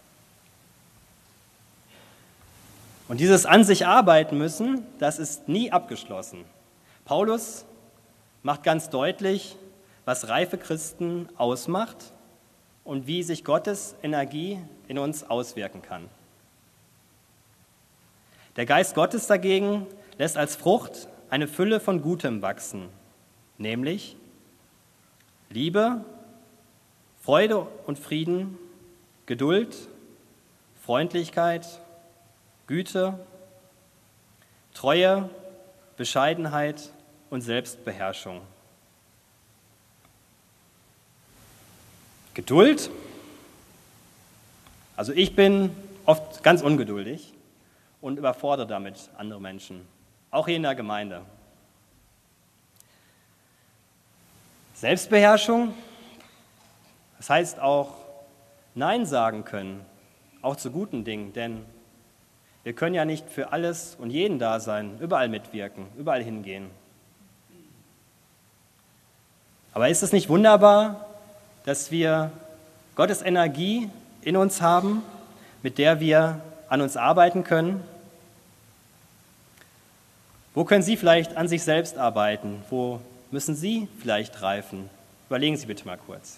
Und dieses an sich arbeiten müssen, das ist nie abgeschlossen. Paulus macht ganz deutlich, was reife Christen ausmacht und wie sich Gottes Energie in uns auswirken kann. Der Geist Gottes dagegen lässt als Frucht eine Fülle von Gutem wachsen, nämlich Liebe, Freude und Frieden, Geduld, Freundlichkeit, Güte, Treue, Bescheidenheit und Selbstbeherrschung. Geduld? Also ich bin oft ganz ungeduldig und überfordere damit andere Menschen, auch hier in der Gemeinde. Selbstbeherrschung, das heißt auch Nein sagen können, auch zu guten Dingen, denn wir können ja nicht für alles und jeden da sein, überall mitwirken, überall hingehen. Aber ist es nicht wunderbar, dass wir Gottes Energie in uns haben, mit der wir an uns arbeiten können? Wo können Sie vielleicht an sich selbst arbeiten? Wo müssen Sie vielleicht reifen? Überlegen Sie bitte mal kurz.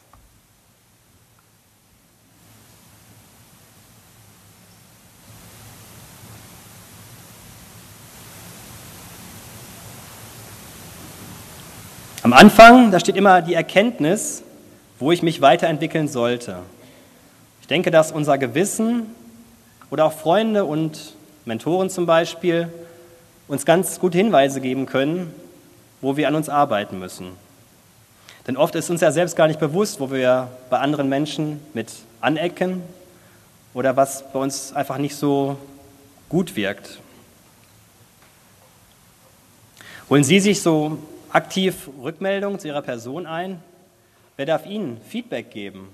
Am Anfang, da steht immer die Erkenntnis, wo ich mich weiterentwickeln sollte. Ich denke, dass unser Gewissen oder auch Freunde und Mentoren zum Beispiel uns ganz gute Hinweise geben können, wo wir an uns arbeiten müssen. Denn oft ist uns ja selbst gar nicht bewusst, wo wir bei anderen Menschen mit anecken oder was bei uns einfach nicht so gut wirkt. Holen Sie sich so aktiv Rückmeldungen zu Ihrer Person ein? Wer darf Ihnen Feedback geben?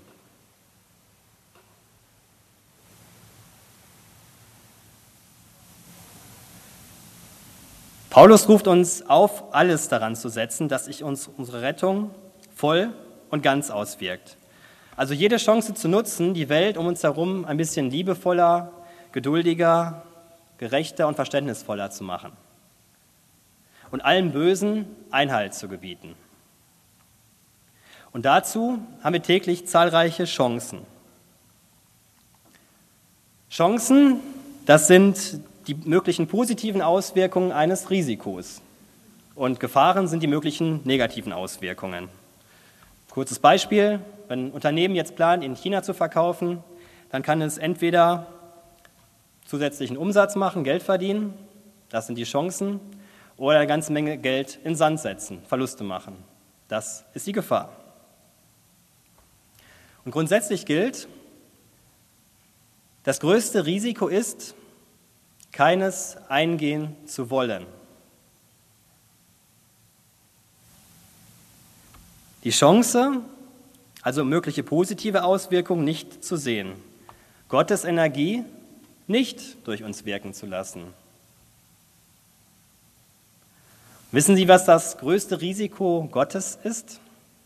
Paulus ruft uns auf, alles daran zu setzen, dass sich unsere Rettung voll und ganz auswirkt. Also jede Chance zu nutzen, die Welt um uns herum ein bisschen liebevoller, geduldiger, gerechter und verständnisvoller zu machen. Und allem Bösen Einhalt zu gebieten. Und dazu haben wir täglich zahlreiche Chancen. Chancen, das sind die möglichen positiven Auswirkungen eines Risikos. Und Gefahren sind die möglichen negativen Auswirkungen. Kurzes Beispiel, wenn ein Unternehmen jetzt plant, in China zu verkaufen, dann kann es entweder zusätzlichen Umsatz machen, Geld verdienen, das sind die Chancen, oder eine ganze Menge Geld in Sand setzen, Verluste machen. Das ist die Gefahr. Und grundsätzlich gilt, Das größte Risiko ist, keines eingehen zu wollen. Die Chance, also mögliche positive Auswirkungen, nicht zu sehen. Gottes Energie nicht durch uns wirken zu lassen. Wissen Sie, was das größte Risiko Gottes ist?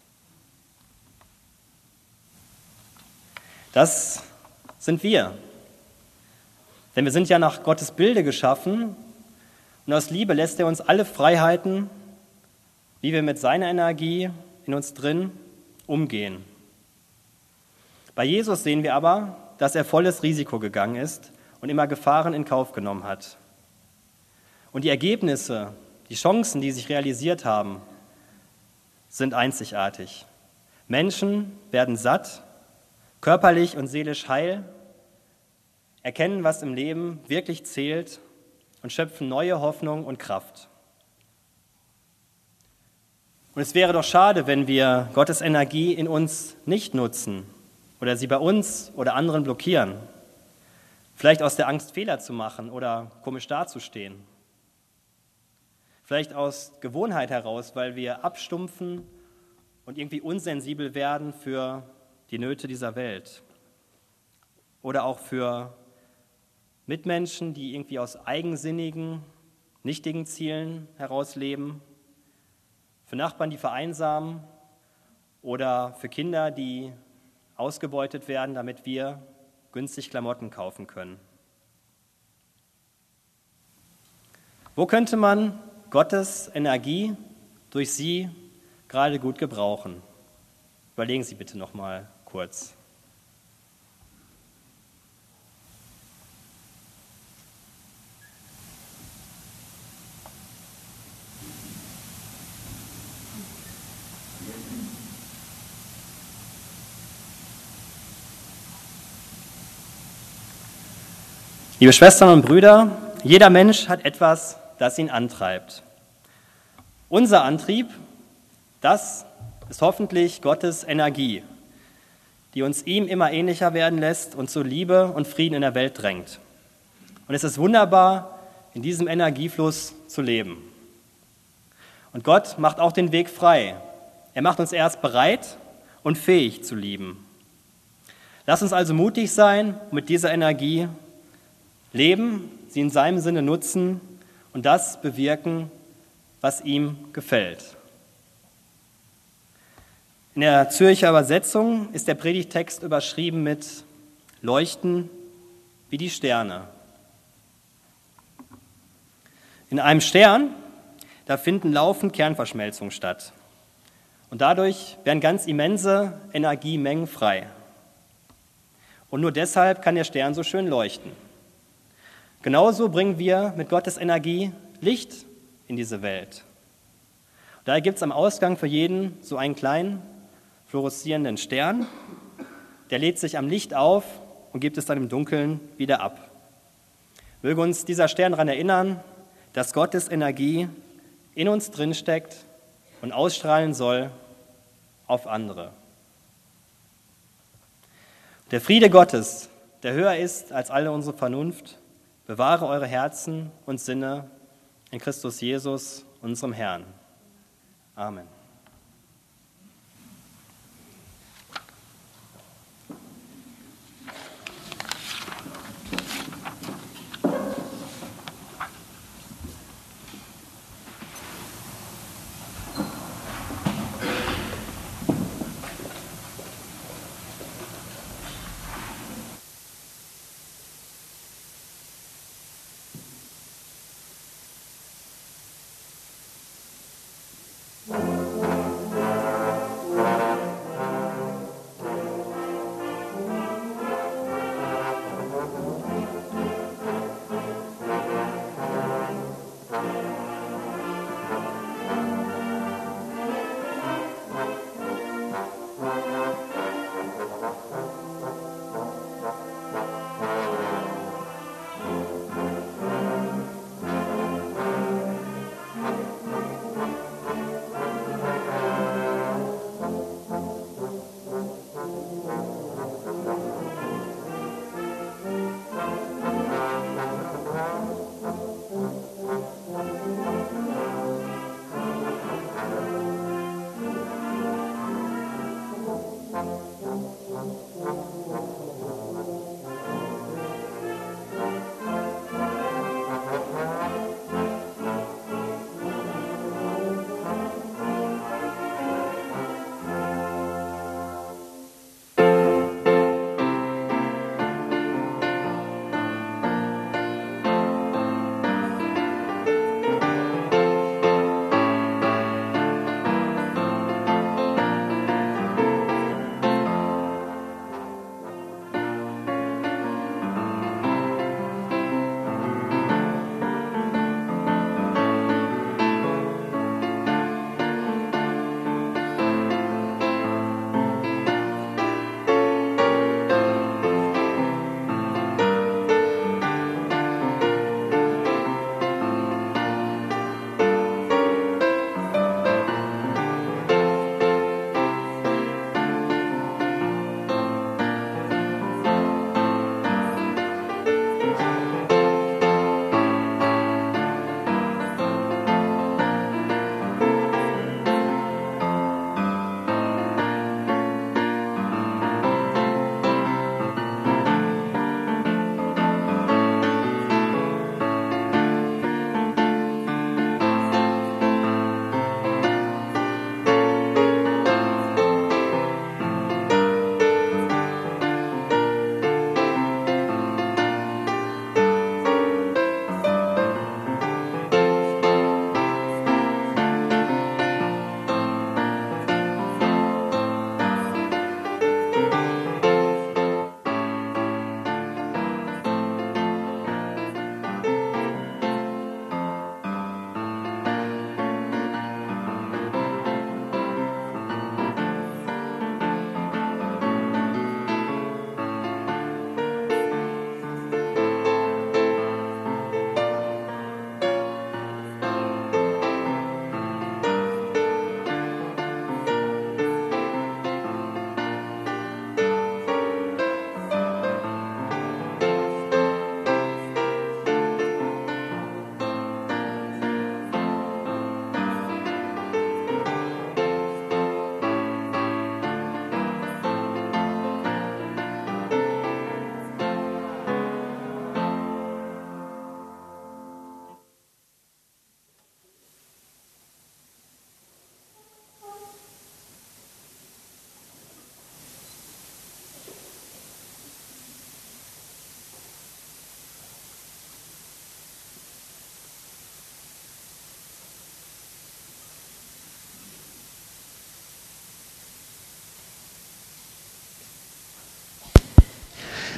Das sind wir. Denn wir sind ja nach Gottes Bilde geschaffen und aus Liebe lässt er uns alle Freiheiten, wie wir mit seiner Energie in uns drin umgehen. Bei Jesus sehen wir aber, dass er volles Risiko gegangen ist und immer Gefahren in Kauf genommen hat. Und die Ergebnisse, die Chancen, die sich realisiert haben, sind einzigartig. Menschen werden satt, körperlich und seelisch heil, erkennen, was im Leben wirklich zählt und schöpfen neue Hoffnung und Kraft. Und es wäre doch schade, wenn wir Gottes Energie in uns nicht nutzen oder sie bei uns oder anderen blockieren. Vielleicht aus der Angst, Fehler zu machen oder komisch dazustehen. Vielleicht aus Gewohnheit heraus, weil wir abstumpfen und irgendwie unsensibel werden für die Nöte dieser Welt. Oder auch für Mitmenschen, die irgendwie aus eigensinnigen, nichtigen Zielen heraus leben. Für Nachbarn, die vereinsamen. Oder für Kinder, die ausgebeutet werden, damit wir günstig Klamotten kaufen können. Wo könnte man Gottes Energie durch Sie gerade gut gebrauchen? Überlegen Sie bitte noch mal kurz. Liebe Schwestern und Brüder, jeder Mensch hat etwas, das ihn antreibt. Unser Antrieb, das ist hoffentlich Gottes Energie, die uns ihm immer ähnlicher werden lässt und zu Liebe und Frieden in der Welt drängt. Und es ist wunderbar, in diesem Energiefluss zu leben. Und Gott macht auch den Weg frei. Er macht uns erst bereit und fähig zu lieben. Lass uns also mutig sein und mit dieser Energie leben, sie in seinem Sinne nutzen und das bewirken, was ihm gefällt. In der Zürcher Übersetzung ist der Predigtext überschrieben mit Leuchten wie die Sterne. In einem Stern, da finden laufend Kernverschmelzungen statt. Und dadurch werden ganz immense Energiemengen frei. Und nur deshalb kann der Stern so schön leuchten. Genauso bringen wir mit Gottes Energie Licht in diese Welt. Daher gibt es am Ausgang für jeden so einen kleinen, fluoreszierenden Stern. Der lädt sich am Licht auf und gibt es dann im Dunkeln wieder ab. Möge uns dieser Stern daran erinnern, dass Gottes Energie in uns drinsteckt und ausstrahlen soll auf andere. Der Friede Gottes, der höher ist als alle unsere Vernunft, bewahre eure Herzen und Sinne in Christus Jesus, unserem Herrn. Amen.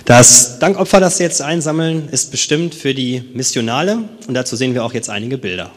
Das Dankopfer, das Sie jetzt einsammeln, ist bestimmt für die Missionale und dazu sehen wir auch jetzt einige Bilder.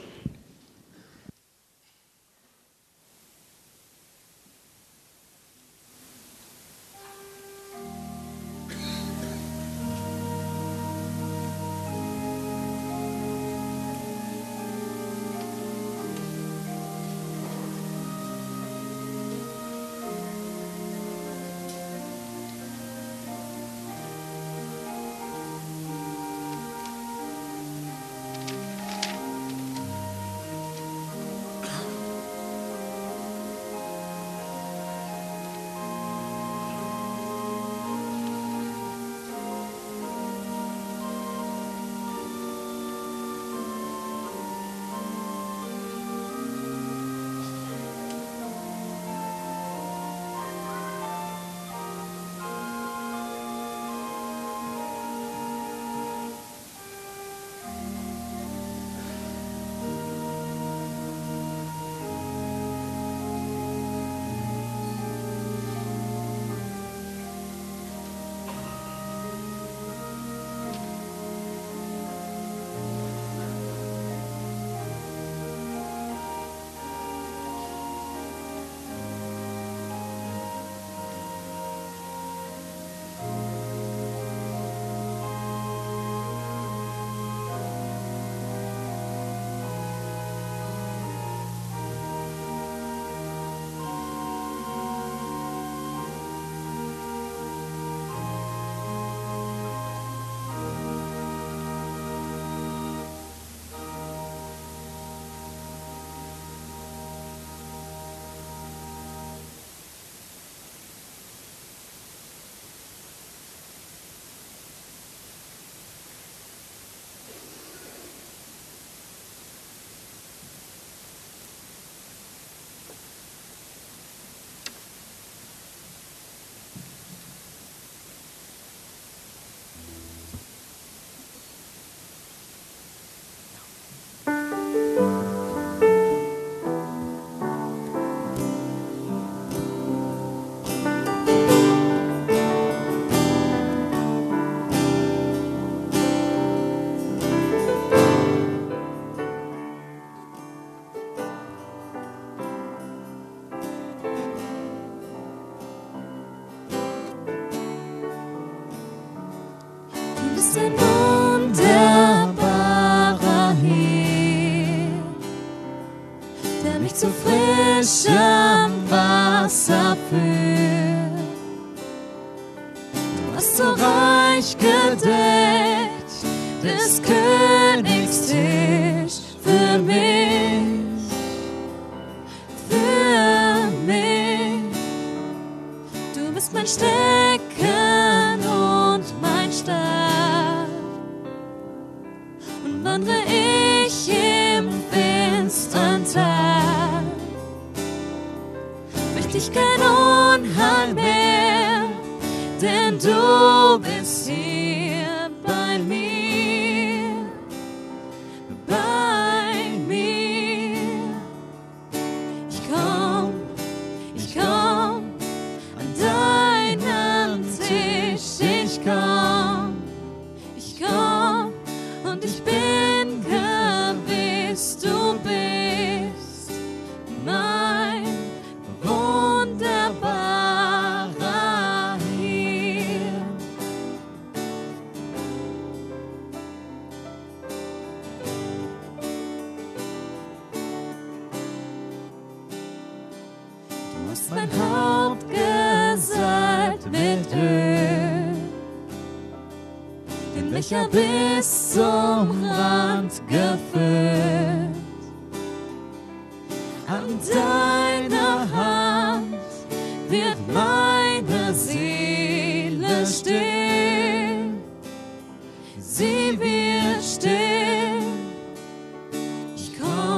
bist ein wunderbarer Herr, der mich zu frischem Wasser führt. Du hast so reich gedeckt des Königs Tisch für mich, für mich. Du bist mein Stecken und mein Stab, und wandre ich im finstern Tag, fürcht ich kein Unheil mehr, denn du bist hier bei mir, bei mir. Ich komm an deinen Tisch, ich komm und ich bin gewiss, du bist mein wunderbarer Herr. Du hast mein Haupt gesalbt mit Öl, den Becher bis zum Rand gefüllt. An deiner Hand wird meine Seele still, sie wird still. Ich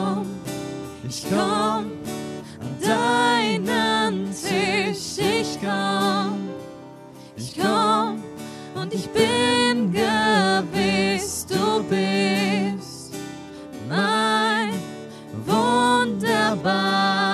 komm an deinen Tisch, ich komm und ich bin gewiss, du bist mein wunderbarer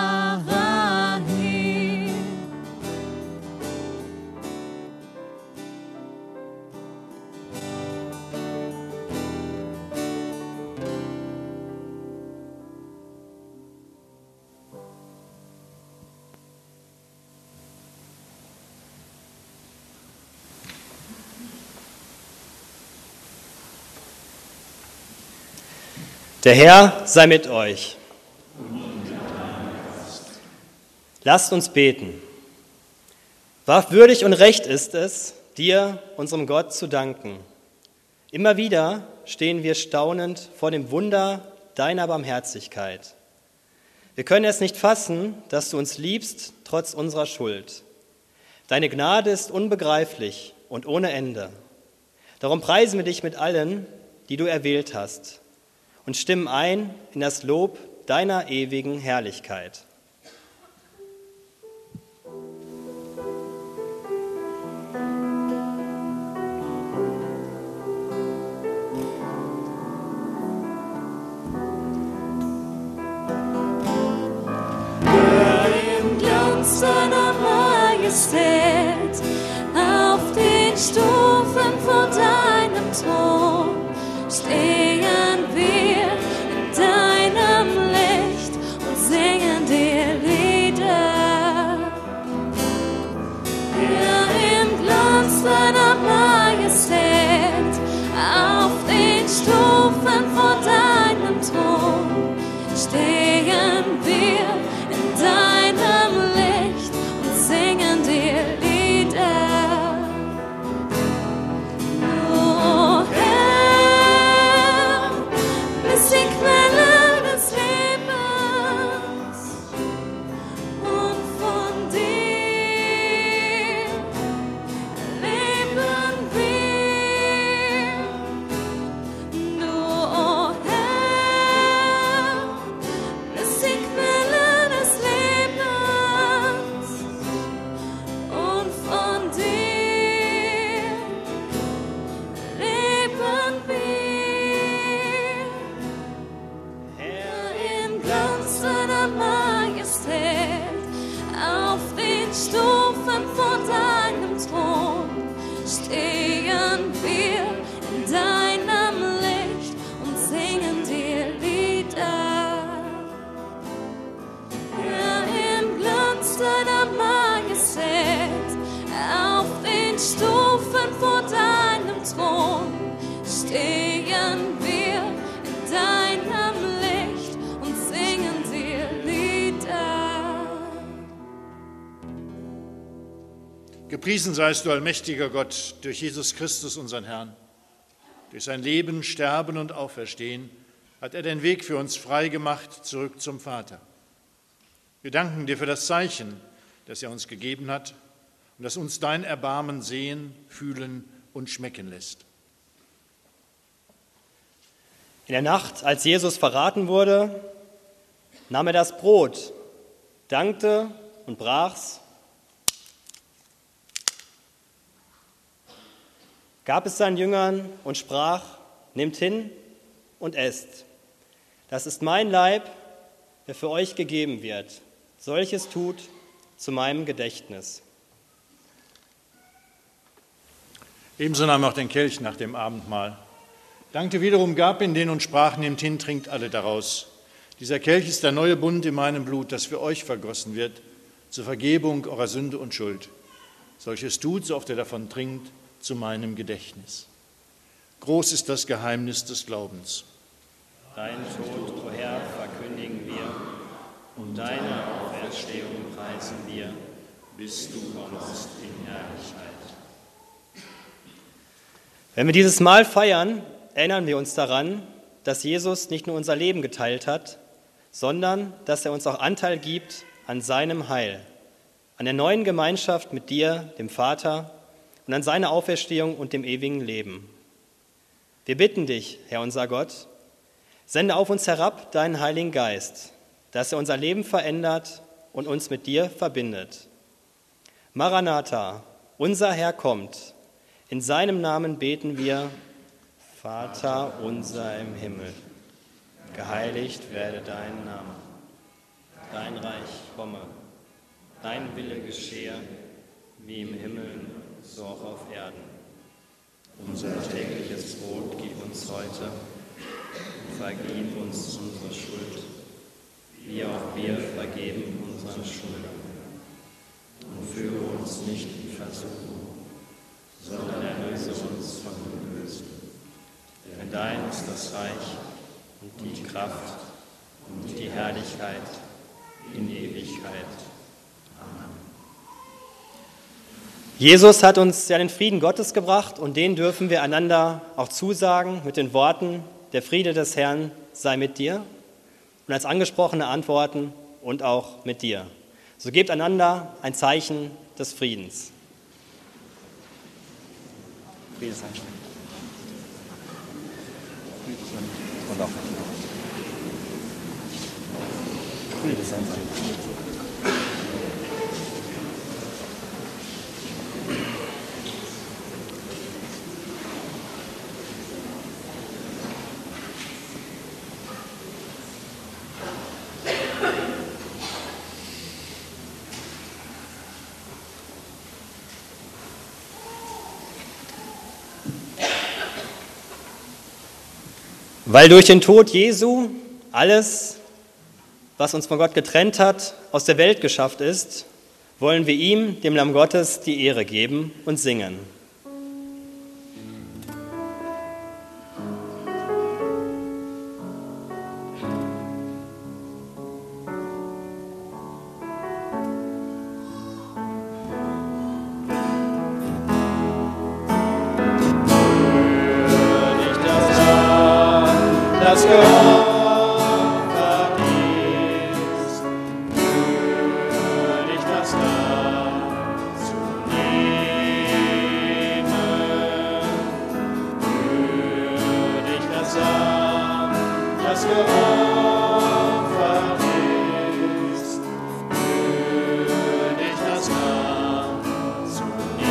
Der Herr sei mit euch. Lasst uns beten. Wahrhaftig und recht ist es, dir, unserem Gott, zu danken. Immer wieder stehen wir staunend vor dem Wunder deiner Barmherzigkeit. Wir können es nicht fassen, dass du uns liebst, trotz unserer Schuld. Deine Gnade ist unbegreiflich und ohne Ende. Darum preisen wir dich mit allen, die du erwählt hast, und stimmen ein in das Lob deiner ewigen Herrlichkeit. Im Glanz deiner Majestät, auf den Stufen vor deinem Thron, stehen wir in deinem Licht und singen dir Lieder. Ja, im Glanz deiner Majestät, auf den Stufen vor deinem Thron, stehen wir in deinem Licht und singen dir Lieder. O Herr, bist die Quelle des Lebens, und von dir leben wir. Du, o Herr, bist die Quelle des Lebens, und von dir leben wir. Herr, im Glanz deiner Majestät, auf den Stufen vor deinem Thron, stehen wir in deinem Licht und singen dir Lieder. Ja, im Glanz deiner Majestät, auf den Stufen vor deinem Thron, stehen wir in deinem Licht und singen dir Lieder. Gepriesen seist du, allmächtiger Gott, durch Jesus Christus, unseren Herrn. Durch sein Leben, Sterben und Auferstehen hat er den Weg für uns frei gemacht, zurück zum Vater. Wir danken dir für das Zeichen, das er uns gegeben hat und das uns dein Erbarmen sehen, fühlen und schmecken lässt. In der Nacht, als Jesus verraten wurde, nahm er das Brot, dankte und brach's, gab es seinen Jüngern und sprach: Nehmt hin und esst. Das ist mein Leib, der für euch gegeben wird. Solches tut zu meinem Gedächtnis. Ebenso nahm er auch den Kelch nach dem Abendmahl, dankte wiederum, gab ihn denen und sprach: Nehmt hin, trinkt alle daraus. Dieser Kelch ist der neue Bund in meinem Blut, das für euch vergossen wird, zur Vergebung eurer Sünde und Schuld. Solches tut, so oft ihr davon trinkt, zu meinem Gedächtnis. Groß ist das Geheimnis des Glaubens. Dein Tod, o Herr, verkündigen wir, und deine Auferstehung preisen wir, bis du kommst in Herrlichkeit. Wenn wir dieses Mahl feiern, erinnern wir uns daran, dass Jesus nicht nur unser Leben geteilt hat, sondern dass er uns auch Anteil gibt an seinem Heil, an der neuen Gemeinschaft mit dir, dem Vater, und an seiner Auferstehung und dem ewigen Leben. Wir bitten dich, Herr unser Gott, sende auf uns herab deinen Heiligen Geist, dass er unser Leben verändert und uns mit dir verbindet. Maranatha, unser Herr kommt. In seinem Namen beten wir: Vater unser im Himmel, geheiligt werde dein Name. Dein Reich komme, dein Wille geschehe, wie im Himmel, so auch auf Erden. Unser tägliches Brot gib uns heute und vergib uns unsere Schuld, wie auch wir vergeben unseren Schuldnern. Und führe uns nicht in Versuchung, sondern erlöse uns von dem Bösen. Denn dein ist das Reich und die Kraft und die Herrlichkeit in Ewigkeit. Amen. Jesus hat uns ja den Frieden Gottes gebracht und den dürfen wir einander auch zusagen mit den Worten, der Friede des Herrn sei mit dir und als angesprochene Antworten und auch mit dir. So gebt einander ein Zeichen des Friedens. Friede sei mit dir. Und auch Friede sei mit dir. Weil durch den Tod Jesu alles, was uns von Gott getrennt hat, aus der Welt geschafft ist, wollen wir ihm, dem Lamm Gottes, die Ehre geben und singen. Das geopfert ist, würdig das Lamm zu nehmen, würdig das Lamm, das geopfert ist, würdig das Lamm zu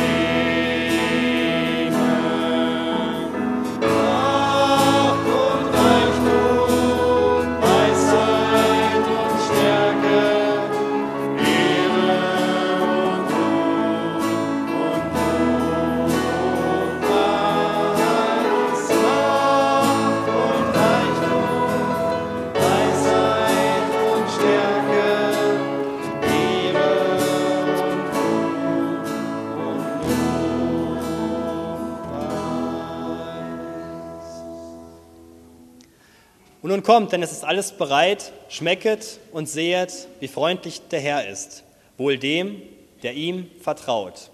nehmen. Macht und Reichtum, Weisheit und Stärke, Ehre und Ruhm und Lobpreis. Macht und Reichtum, Weisheit und Stärke, Ehre und Ruhm und Lobpreis. Und nun kommt, denn es ist alles bereit, schmecket und sehet, wie freundlich der Herr ist, wohl dem, der ihm vertraut.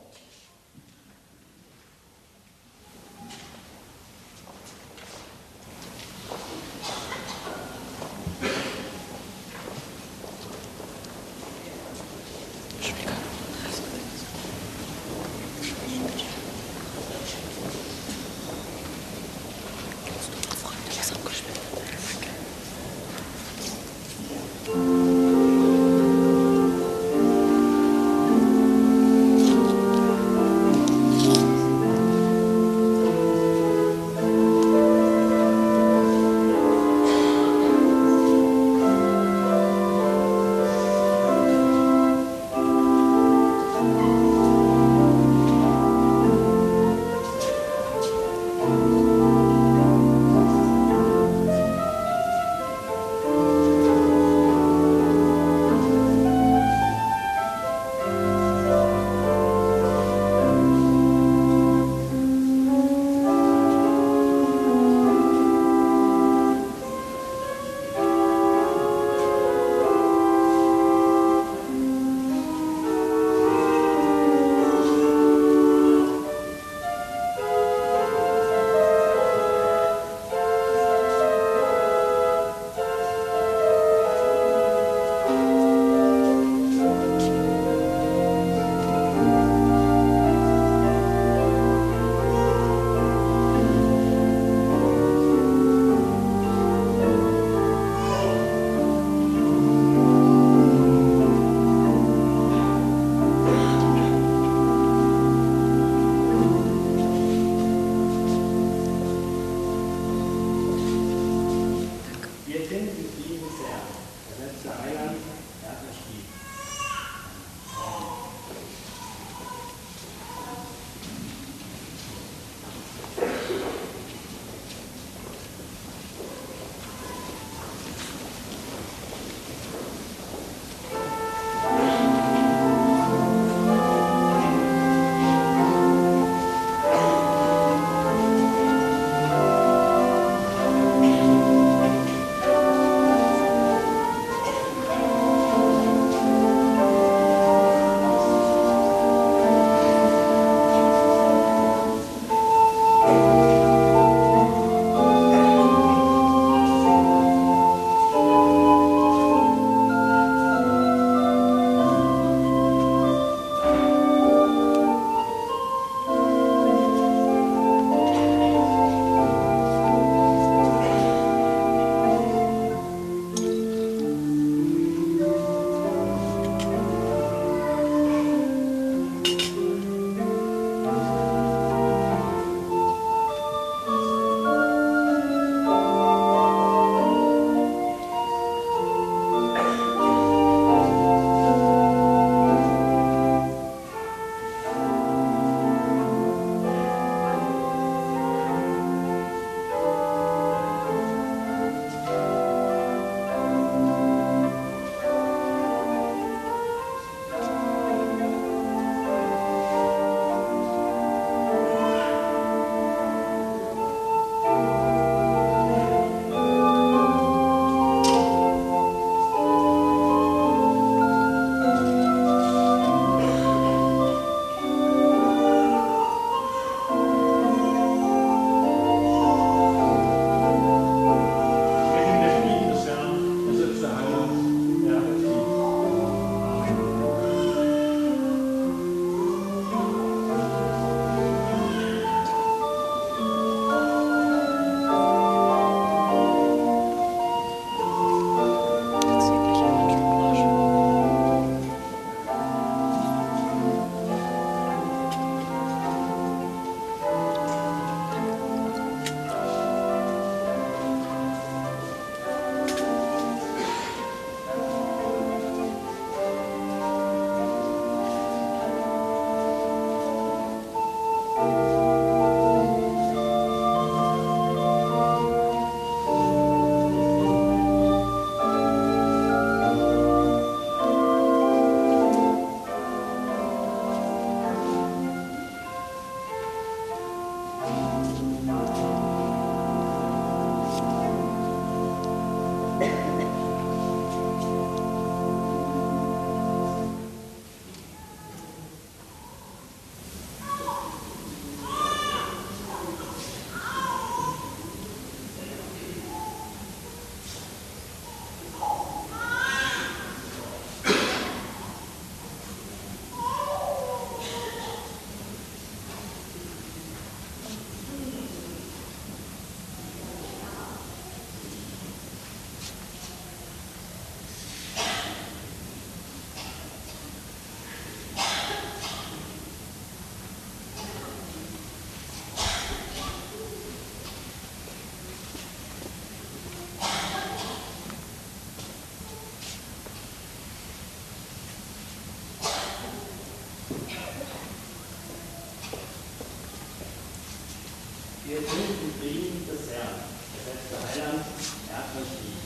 Wir sind im Frieden des Herrn. Der letzte Heiland, er hat euch lieb.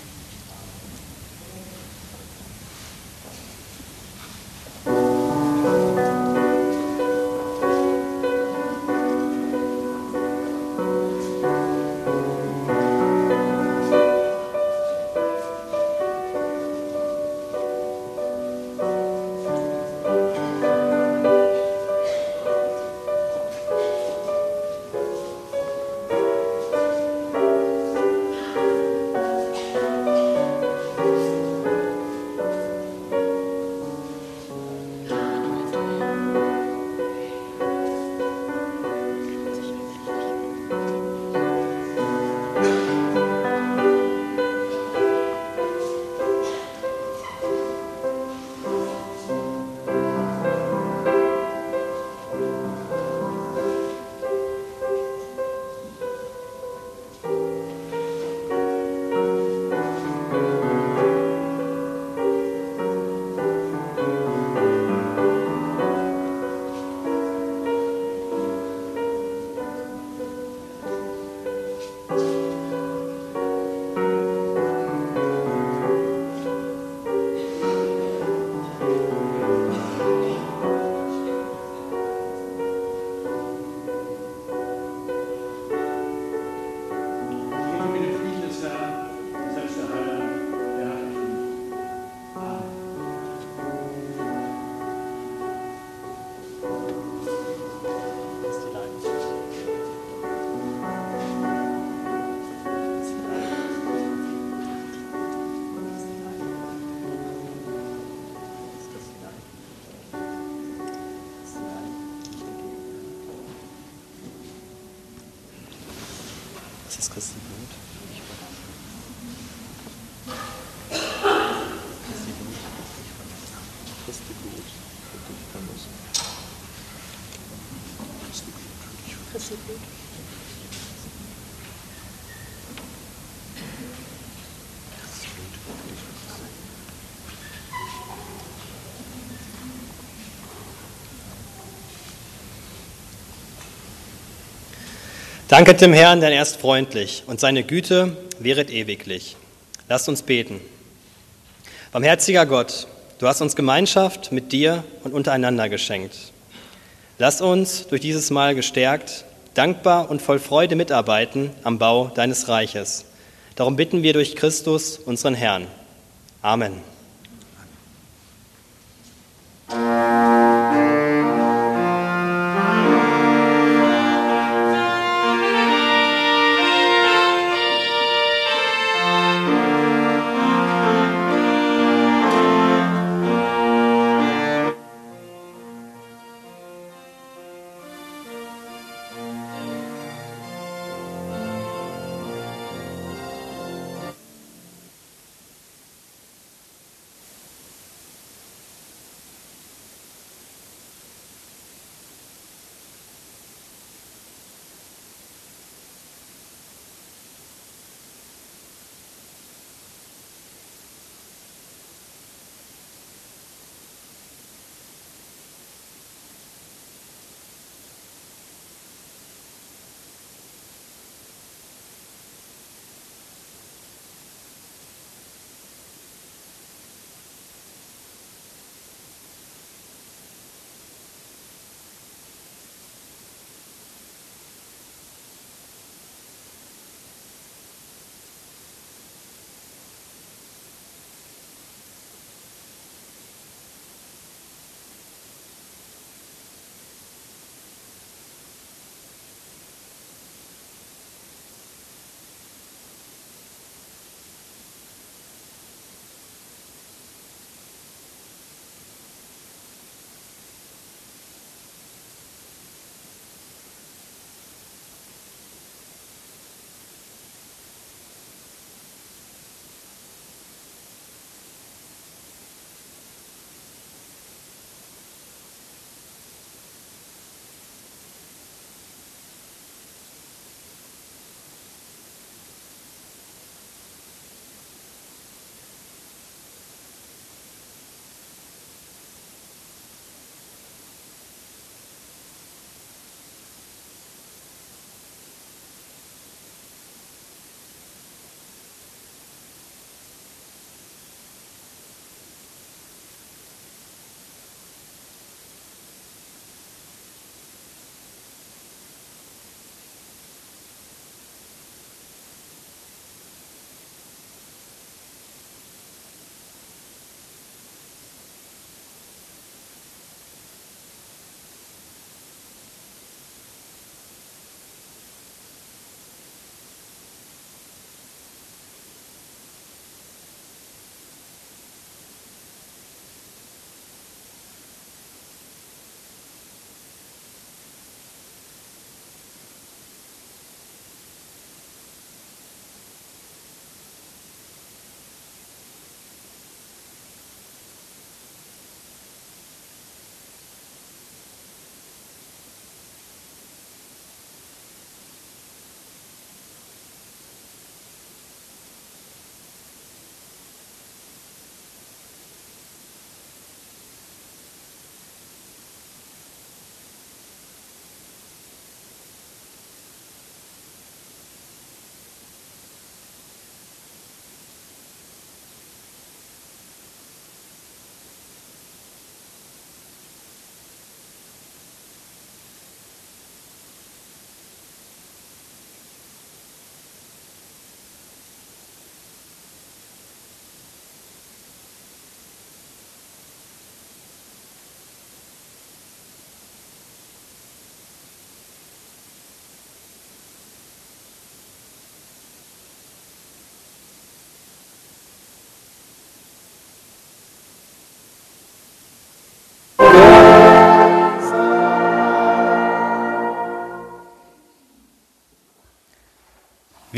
Das ist Christi Blut. Christi Blut. Christi Blut. Danket dem Herrn, denn er ist freundlich und seine Güte währet ewiglich. Lasst uns beten. Barmherziger Gott, du hast uns Gemeinschaft mit dir und untereinander geschenkt. Lass uns durch dieses Mal gestärkt, dankbar und voll Freude mitarbeiten am Bau deines Reiches. Darum bitten wir durch Christus, unseren Herrn. Amen.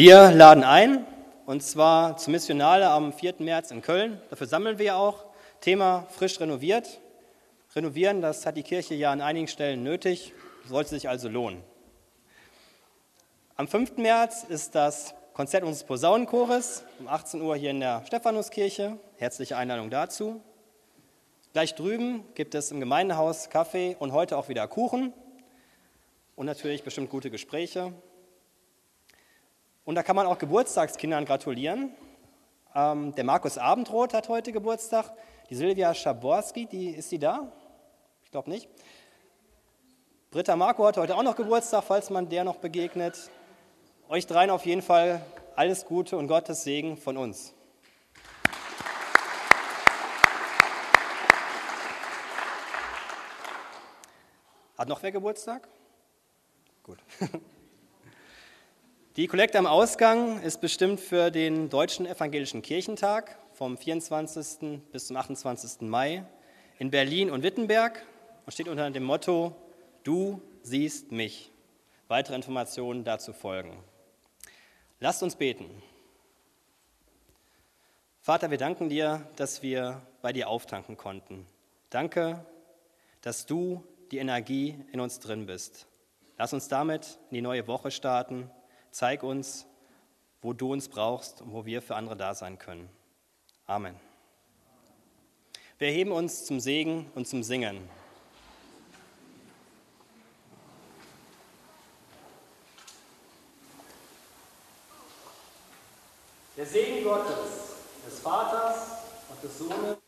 Wir laden ein, und zwar zum Missionale am 4. März in Köln. Dafür sammeln wir auch. Thema frisch renoviert. Renovieren, das hat die Kirche ja an einigen Stellen nötig, sollte sich also lohnen. Am 5. März ist das Konzert unseres Posaunenchores um 18 Uhr hier in der Stephanuskirche. Herzliche Einladung dazu. Gleich drüben gibt es im Gemeindehaus Kaffee und heute auch wieder Kuchen und natürlich bestimmt gute Gespräche. Und da kann man auch Geburtstagskindern gratulieren. Der Markus Abendroth hat heute Geburtstag. Die Silvia Schaborski, ist die da? Ich glaube nicht. Britta Marco hat heute auch noch Geburtstag, falls man der noch begegnet. Euch dreien auf jeden Fall alles Gute und Gottes Segen von uns. Hat noch wer Geburtstag? Gut. Die Kollekte am Ausgang ist bestimmt für den Deutschen Evangelischen Kirchentag vom 24. bis zum 28. Mai in Berlin und Wittenberg und steht unter dem Motto: Du siehst mich. Weitere Informationen dazu folgen. Lasst uns beten. Vater, wir danken dir, dass wir bei dir auftanken konnten. Danke, dass du die Energie in uns drin bist. Lass uns damit in die neue Woche starten. Zeig uns, wo du uns brauchst und wo wir für andere da sein können. Amen. Wir erheben uns zum Segen und zum Singen. Der Segen Gottes, des Vaters und des Sohnes